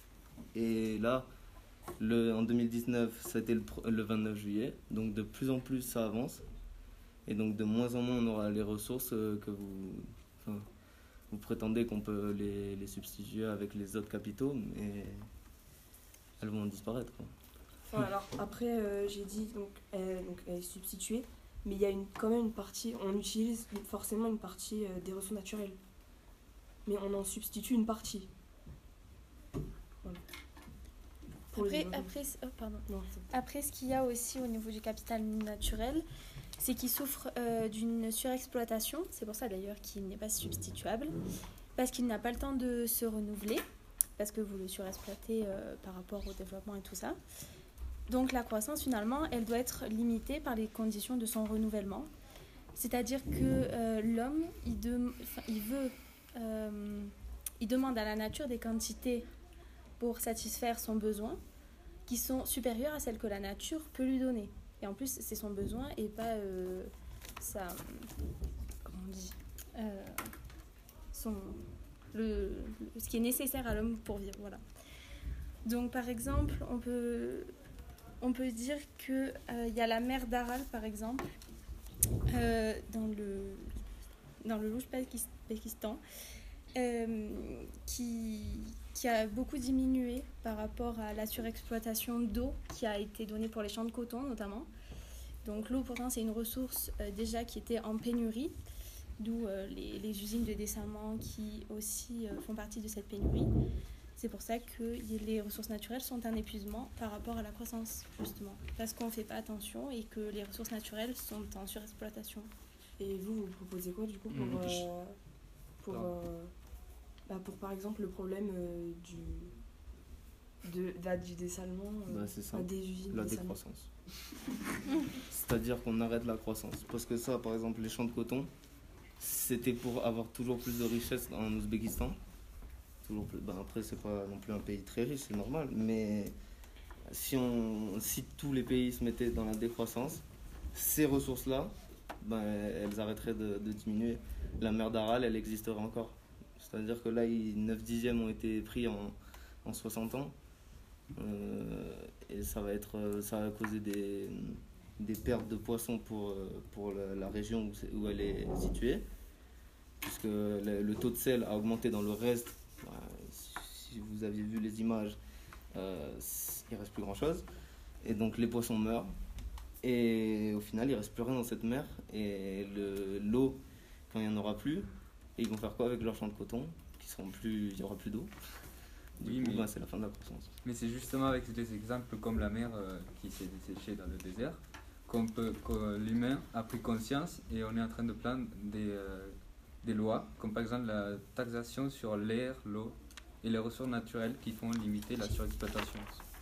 Et là, le, en deux mille dix-neuf, c'était le, le vingt-neuf juillet. Donc, de plus en plus, ça avance. Et donc, de moins en moins, on aura les ressources euh, que vous... Enfin, vous prétendez qu'on peut les, les substituer avec les autres capitaux, mais elles vont disparaître, quoi. Enfin, alors après, euh, j'ai dit donc elle, donc elle est substituée, mais il y a une, quand même une partie, on utilise forcément une partie euh, des ressources naturelles, mais on en substitue une partie. Voilà. Pour le Après, développement. après, oh, pardon. Non, c'est- Après, ce qu'il y a aussi au niveau du capital naturel, c'est qu'il souffre euh, d'une surexploitation. C'est pour ça d'ailleurs qu'il n'est pas substituable, parce qu'il n'a pas le temps de se renouveler, parce que vous le surexploitez euh, par rapport au développement et tout ça. Donc la croissance, finalement, elle doit être limitée par les conditions de son renouvellement. C'est-à-dire que euh, l'homme, il, dem- enfin, il veut, euh, il demande à la nature des quantités pour satisfaire son besoin qui sont supérieures à celles que la nature peut lui donner. Et en plus, c'est son besoin et pas euh, sa... Comment on dit euh, son, le, le- ce qui est nécessaire à l'homme pour vivre. Voilà. Donc, par exemple, on peut, on peut dire qu'il euh, y a la mer d'Aral, par exemple, euh, dans le, dans le l'Ouzbékistan, euh, qui, qui a beaucoup diminué par rapport à la surexploitation d'eau qui a été donnée pour les champs de coton notamment. Donc l'eau pourtant c'est une ressource euh, déjà qui était en pénurie, d'où euh, les, les usines de dessalement qui aussi euh, font partie de cette pénurie. C'est pour ça que y- les ressources naturelles sont un épuisement par rapport à la croissance justement, parce qu'on ne fait pas attention et que les ressources naturelles sont en surexploitation. Et vous, vous proposez quoi du coup pour, Mmh. euh, pour, Pardon. euh, bah, pour par exemple le problème euh, du, de, bah, du dessalement euh, Bah, c'est ça, bah, des usines la de dessalement. décroissance. C'est-à-dire qu'on arrête la croissance. Parce que ça, par exemple, les champs de coton, c'était pour avoir toujours plus de richesse en Ouzbékistan. Toujours plus, ben après, c'est pas non plus un pays très riche, c'est normal. Mais si, on, si tous les pays se mettaient dans la décroissance, ces ressources-là, ben, elles arrêteraient de, de diminuer. La mer d'Aral, elle existerait encore. C'est-à-dire que là, neuf dixièmes ont été pris en, en soixante ans. Euh, et ça va, être, ça va causer des, des pertes de poissons pour, pour la, la région où, c'est- où elle est située. Puisque le, le taux de sel a augmenté dans le reste. Bah, si, si vous aviez vu les images, euh, il ne reste plus grand-chose. Et donc les poissons meurent. Et au final, il ne reste plus rien dans cette mer. Et le- l'eau, quand il n'y en aura plus, et ils vont faire quoi avec leurs champs de coton qui seront plus, il n'y aura plus d'eau. Du Oui, coup, mais- bah, c'est la fin de la croissance. Mais c'est justement avec des exemples comme la mer euh, qui s'est desséchée dans le désert qu'on peut, que l'humain a pris conscience et on est en train de prendre des, euh, des lois, comme par exemple la taxation sur l'air, l'eau et les ressources naturelles qui font limiter la surexploitation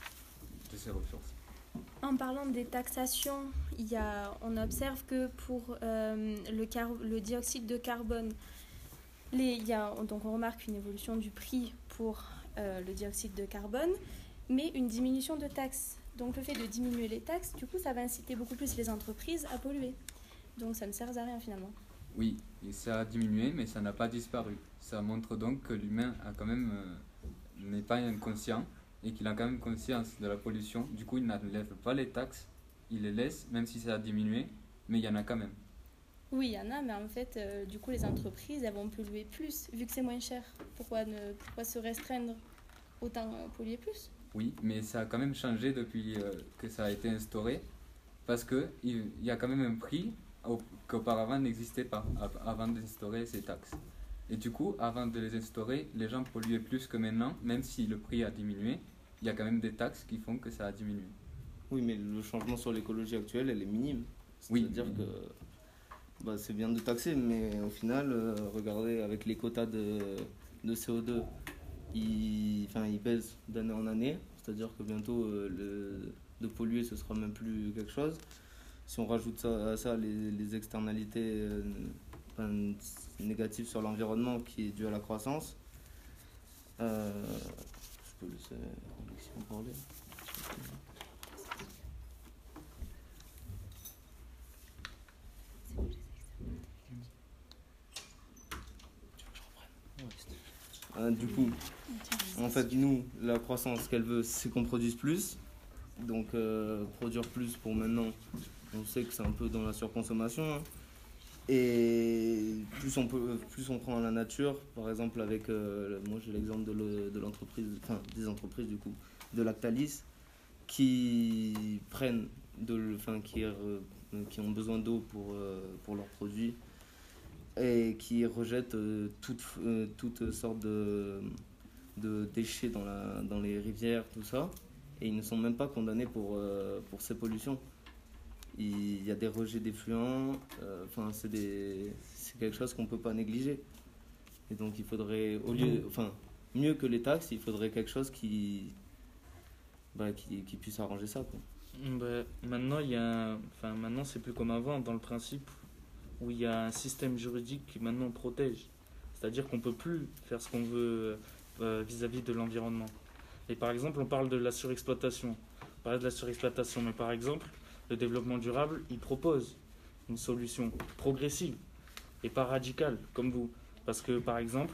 de ces ressources. En parlant des taxations, il y a, on observe que pour euh, le, car- le dioxyde de carbone, les, il y a, donc on remarque une évolution du prix pour euh, le dioxyde de carbone, mais une diminution de taxes. Donc le fait de diminuer les taxes, du coup, ça va inciter beaucoup plus les entreprises à polluer. Donc ça ne sert à rien finalement. Oui, et ça a diminué, mais ça n'a pas disparu. Ça montre donc que l'humain a quand même euh, n'est pas inconscient et qu'il a quand même conscience de la pollution. Du coup, il n'enlève pas les taxes, il les laisse, même si ça a diminué, mais il y en a quand même. Oui, il y en a, mais en fait, euh, du coup, les entreprises, elles vont polluer plus, vu que c'est moins cher. Pourquoi, ne, pourquoi se restreindre autant euh, polluer plus? Oui, mais ça a quand même changé depuis euh, que ça a été instauré, parce qu'il il y a quand même un prix au- qu'auparavant n'existait pas, av- avant d'instaurer ces taxes. Et du coup, avant de les instaurer, les gens polluaient plus que maintenant, même si le prix a diminué, il y a quand même des taxes qui font que ça a diminué. Oui, mais le changement sur l'écologie actuelle, elle est minime. C'est-à-dire que bah, c'est bien de taxer, mais au final, euh, regardez, avec les quotas de, de C O deux, ils, enfin, ils baissent d'année en année. C'est-à-dire que bientôt, euh, le, de polluer, ce sera même plus quelque chose. Si on rajoute ça, à ça les, les externalités euh, enfin, négatives sur l'environnement qui est due à la croissance, euh, je peux laisser Alexis en parler. Euh, du coup, en fait, nous, la croissance, ce qu'elle veut, c'est qu'on produise plus. Donc, euh, produire plus pour maintenant, on sait que c'est un peu dans la surconsommation. Hein. Et plus on, peut, plus on prend la nature, par exemple, avec, euh, moi j'ai l'exemple de, le- de l'entreprise, enfin des entreprises du coup, de Lactalis, qui prennent de, l- enfin, qui, re- qui ont besoin d'eau pour, euh, pour leurs produits et qui rejettent euh, toutes, euh, toutes sortes de, de déchets dans, la, dans les rivières, tout ça, et ils ne sont même pas condamnés pour, euh, pour ces pollutions. Il y a des rejets d'effluents, euh, enfin, c'est des- c'est quelque chose qu'on ne peut pas négliger. Et donc il faudrait, au lieu, enfin, mieux que les taxes, il faudrait quelque chose qui, bah, qui, qui puisse arranger ça, quoi. Bah, maintenant, il y a un- enfin, maintenant, c'est plus comme avant, dans le principe où il y a un système juridique qui maintenant protège. C'est-à-dire qu'on ne peut plus faire ce qu'on veut euh, vis-à-vis de l'environnement. Et par exemple, on parle de la surexploitation. On parle de la surexploitation, mais par exemple, le développement durable, il propose une solution progressive et pas radicale, comme vous. Parce que, par exemple,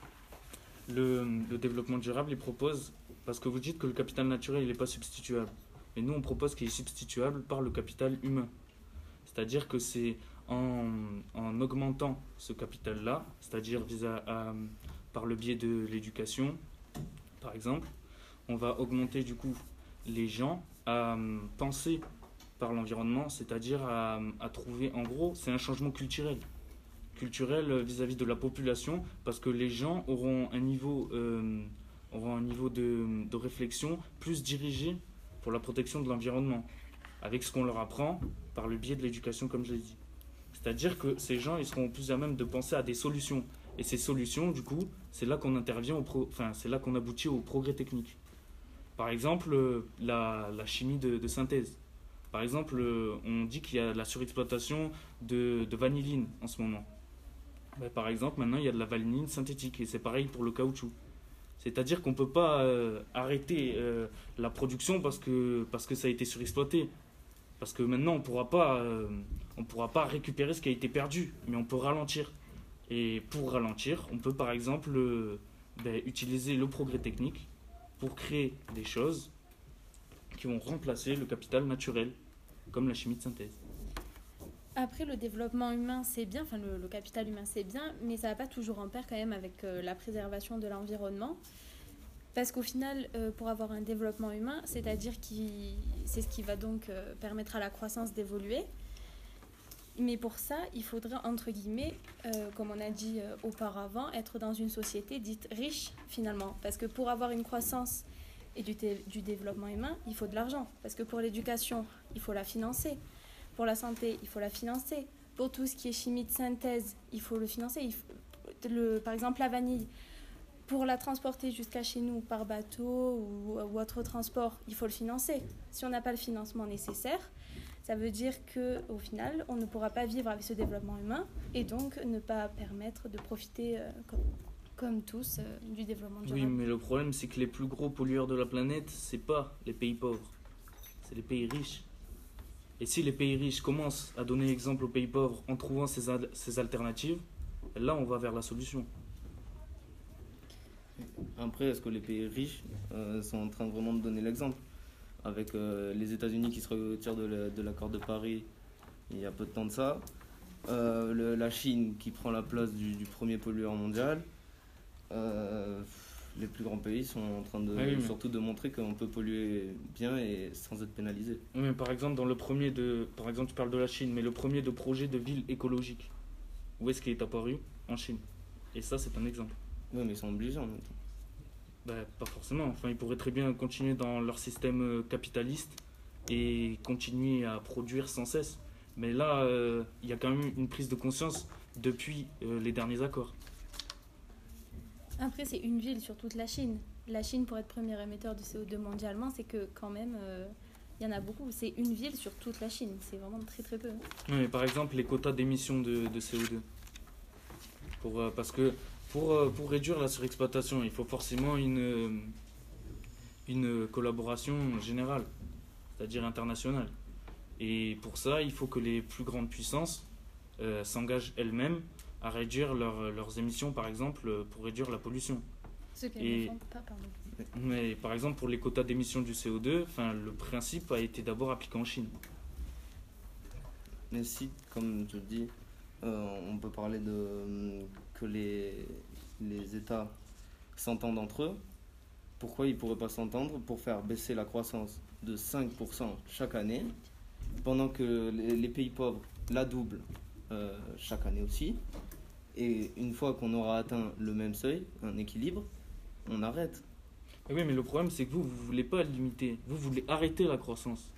le, le développement durable, il propose, parce que vous dites que le capital naturel, il n'est pas substituable. Mais nous, on propose qu'il est substituable par le capital humain. C'est-à-dire que c'est en, en augmentant ce capital-là, c'est-à-dire vis-à- à- par le biais de l'éducation, par exemple, on va augmenter du coup les gens à euh, penser par l'environnement, c'est-à-dire à, à trouver, en gros, c'est un changement culturel. Culturel euh, vis-à-vis de la population, parce que les gens auront un niveau, euh, auront un niveau de, de réflexion plus dirigé pour la protection de l'environnement, avec ce qu'on leur apprend par le biais de l'éducation, comme je l'ai dit. C'est-à-dire que ces gens, ils seront plus à même de penser à des solutions. Et ces solutions, du coup, c'est là qu'on intervient, au pro... enfin, c'est là qu'on aboutit au progrès technique. Par exemple, euh, la, la chimie de, de synthèse. Par exemple, euh, on dit qu'il y a de la surexploitation de, de vanilline en ce moment. Ben, par exemple, maintenant, il y a de la vanilline synthétique, et c'est pareil pour le caoutchouc. C'est-à-dire qu'on ne peut pas euh, arrêter euh, la production parce que, parce que ça a été surexploité. Parce que maintenant, on pourra pas, euh, on pourra pas récupérer ce qui a été perdu, mais on peut ralentir. Et pour ralentir, on peut par exemple euh, ben, utiliser le progrès technique pour créer des choses qui vont remplacer le capital naturel, comme la chimie de synthèse. Après, le développement humain, c'est bien, enfin le, le capital humain, c'est bien, mais ça va pas toujours en pair quand même avec euh, la préservation de l'environnement. Parce qu'au final, euh, pour avoir un développement humain, c'est-à-dire que c'est ce qui va donc euh, permettre à la croissance d'évoluer. Mais pour ça, il faudrait, entre guillemets, euh, comme on a dit euh, auparavant, être dans une société dite riche, finalement. Parce que pour avoir une croissance et du, dé- du développement humain, il faut de l'argent. Parce que pour l'éducation, il faut la financer. Pour la santé, il faut la financer. Pour tout ce qui est chimie de synthèse, il faut le financer. Il faut, le, par exemple, la vanille, pour la transporter jusqu'à chez nous par bateau ou, ou autre transport, il faut le financer. Si on n'a pas le financement nécessaire, ça veut dire qu'au final, on ne pourra pas vivre avec ce développement humain et donc ne pas permettre de profiter, euh, comme, comme tous, euh, du développement durable. Oui, mais le problème, c'est que les plus gros pollueurs de la planète, c'est pas les pays pauvres, c'est les pays riches. Et si les pays riches commencent à donner exemple aux pays pauvres en trouvant ces, al- ces alternatives, là, on va vers la solution. Après, est-ce que les pays riches euh, sont en train vraiment de donner l'exemple? Avec euh, les États-Unis qui se retirent de la- de l'accord de Paris il y a peu de temps de ça, euh, le- la Chine qui prend la place du, du premier pollueur mondial, euh, les plus grands pays sont en train de, Ah oui, mais- surtout de montrer qu'on peut polluer bien et sans être pénalisé. Oui, mais par exemple, dans le premier de, par exemple, tu parles de la Chine, mais le premier de projet de ville écologique, où est-ce qu'il est apparu? En Chine. Et ça, c'est un exemple. Oui, mais ils sont obligés en même temps. Ben, pas forcément. Enfin, ils pourraient très bien continuer dans leur système euh, capitaliste et continuer à produire sans cesse. Mais là, euh, il y a quand même une prise de conscience depuis euh, les derniers accords. Après, c'est une ville sur toute la Chine. La Chine, pour être premier émetteur de C O deux mondialement, c'est que quand même, euh, il y en a beaucoup. C'est une ville sur toute la Chine. C'est vraiment très très peu. Oui, mais par exemple, les quotas d'émissions de, de C O deux. Pour, euh, parce que pour, euh, pour réduire la surexploitation, il faut forcément une, euh, une collaboration générale, c'est-à-dire internationale. Et pour ça, il faut que les plus grandes puissances euh, s'engagent elles-mêmes à réduire leur- leurs émissions, par exemple, euh, pour réduire la pollution. Ce qu'elles Et- ne font pas, pardon. Mais par exemple, pour les quotas d'émissions du C O deux, enfin, le principe a été d'abord appliqué en Chine. Mais si, comme je dis, euh, on peut parler de que les, les États s'entendent entre eux, pourquoi ils ne pourraient pas s'entendre pour faire baisser la croissance de cinq pour cent chaque année, pendant que les, les pays pauvres la doublent euh, chaque année aussi. Et une fois qu'on aura atteint le même seuil, un équilibre, on arrête. Oui, mais le problème, c'est que vous, vous ne voulez pas limiter. Vous voulez arrêter la croissance.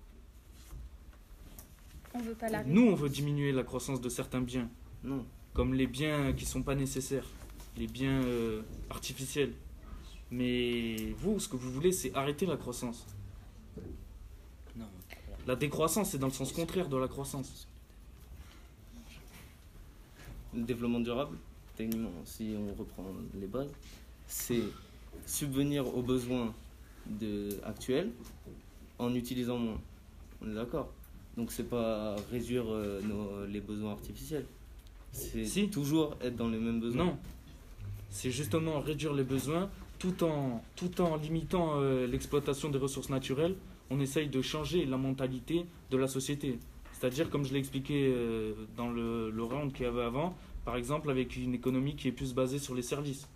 On veut pas l'arrêter. Nous, on veut diminuer la croissance de certains biens. Non. Comme les biens qui ne sont pas nécessaires. Les biens euh, artificiels. Mais vous, ce que vous voulez, c'est arrêter la croissance. Non. La décroissance, c'est dans le sens contraire de la croissance. Le développement durable, techniquement, si on reprend les bases, c'est subvenir aux besoins de, actuels en utilisant moins. On est d'accord? Donc c'est pas réduire euh, nos, les besoins artificiels. C'est si. toujours être dans les mêmes besoins. Non. C'est justement réduire les besoins tout en, tout en limitant euh, l'exploitation des ressources naturelles. On essaye de changer la mentalité de la société. C'est-à-dire, comme je l'ai expliqué euh, dans le, le round qu'il y avait avant, par exemple avec une économie qui est plus basée sur les services.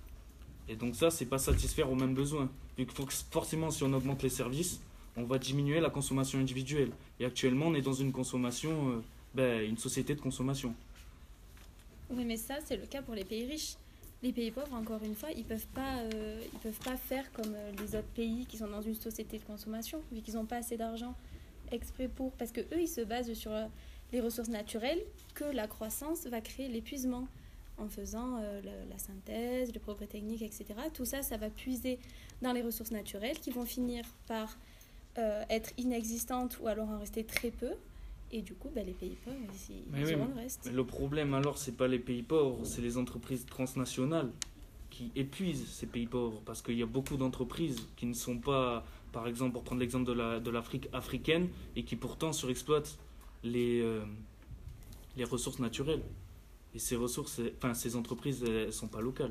Et donc ça, c'est pas satisfaire aux mêmes besoins. Vu que forcément, si on augmente les services, on va diminuer la consommation individuelle. Et actuellement, on est dans une consommation, euh, ben, une société de consommation. Oui, mais ça, c'est le cas pour les pays riches. Les pays pauvres, encore une fois, ils ne peuvent, euh, peuvent pas faire comme euh, les autres pays qui sont dans une société de consommation, vu qu'ils n'ont pas assez d'argent exprès pour... Parce qu'eux, ils se basent sur euh, les ressources naturelles, que la croissance va créer l'épuisement en faisant euh, la, la synthèse, le progrès technique, et cetera. Tout ça, ça va puiser dans les ressources naturelles qui vont finir par euh, être inexistantes ou alors en rester très peu. Et du coup, bah, les pays pauvres, ils, mais ils oui, auront mais, le reste. Mais le problème, alors, c'est pas les pays pauvres, c'est les entreprises transnationales qui épuisent ces pays pauvres. Parce qu'il y a beaucoup d'entreprises qui ne sont pas, par exemple, pour prendre l'exemple de, la, de l'Afrique africaine, et qui pourtant surexploitent les, euh, les ressources naturelles. Et ces ressources, enfin, ces entreprises, elles ne sont pas locales.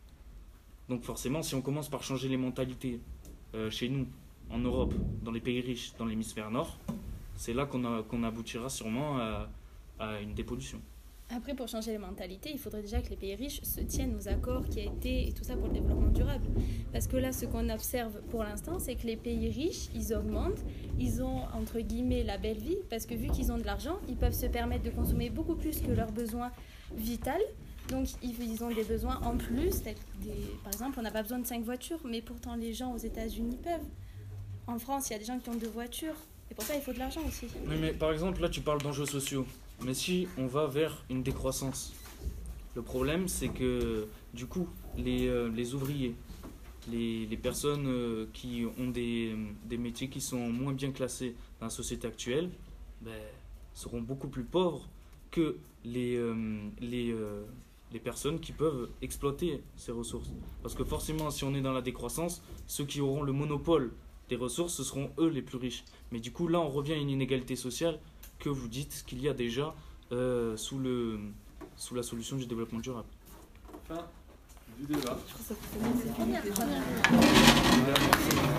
Donc forcément, si on commence par changer les mentalités euh, chez nous, en Europe, dans les pays riches, dans l'hémisphère nord, c'est là qu'on, a, qu'on aboutira sûrement à, à une dépollution. Après, pour changer les mentalités, il faudrait déjà que les pays riches se tiennent aux accords qui a été, et tout ça pour le développement durable. Parce que là, ce qu'on observe pour l'instant, c'est que les pays riches, ils augmentent, ils ont, entre guillemets, la belle vie, parce que vu qu'ils ont de l'argent, ils peuvent se permettre de consommer beaucoup plus que leurs besoins vitaux. Donc, ils ont des besoins en plus. Des, par exemple, on n'a pas besoin de cinq voitures, mais pourtant, les gens aux États-Unis peuvent. En France, il y a des gens qui ont deux voitures. Et pour ça, il faut de l'argent aussi. Oui, mais par exemple, là, tu parles d'enjeux sociaux. Mais si on va vers une décroissance, le problème, c'est que, du coup, les, euh, les ouvriers, les, les personnes euh, qui ont des, des métiers qui sont moins bien classés dans la société actuelle, ben, seront beaucoup plus pauvres que les, euh, les, euh, les personnes qui peuvent exploiter ces ressources. Parce que forcément, si on est dans la décroissance, ceux qui auront le monopole des ressources, ce seront eux les plus riches. Mais du coup, là, on revient à une inégalité sociale que vous dites qu'il y a déjà euh, sous, le, sous la solution du développement durable. Fin du débat. Je trouve ça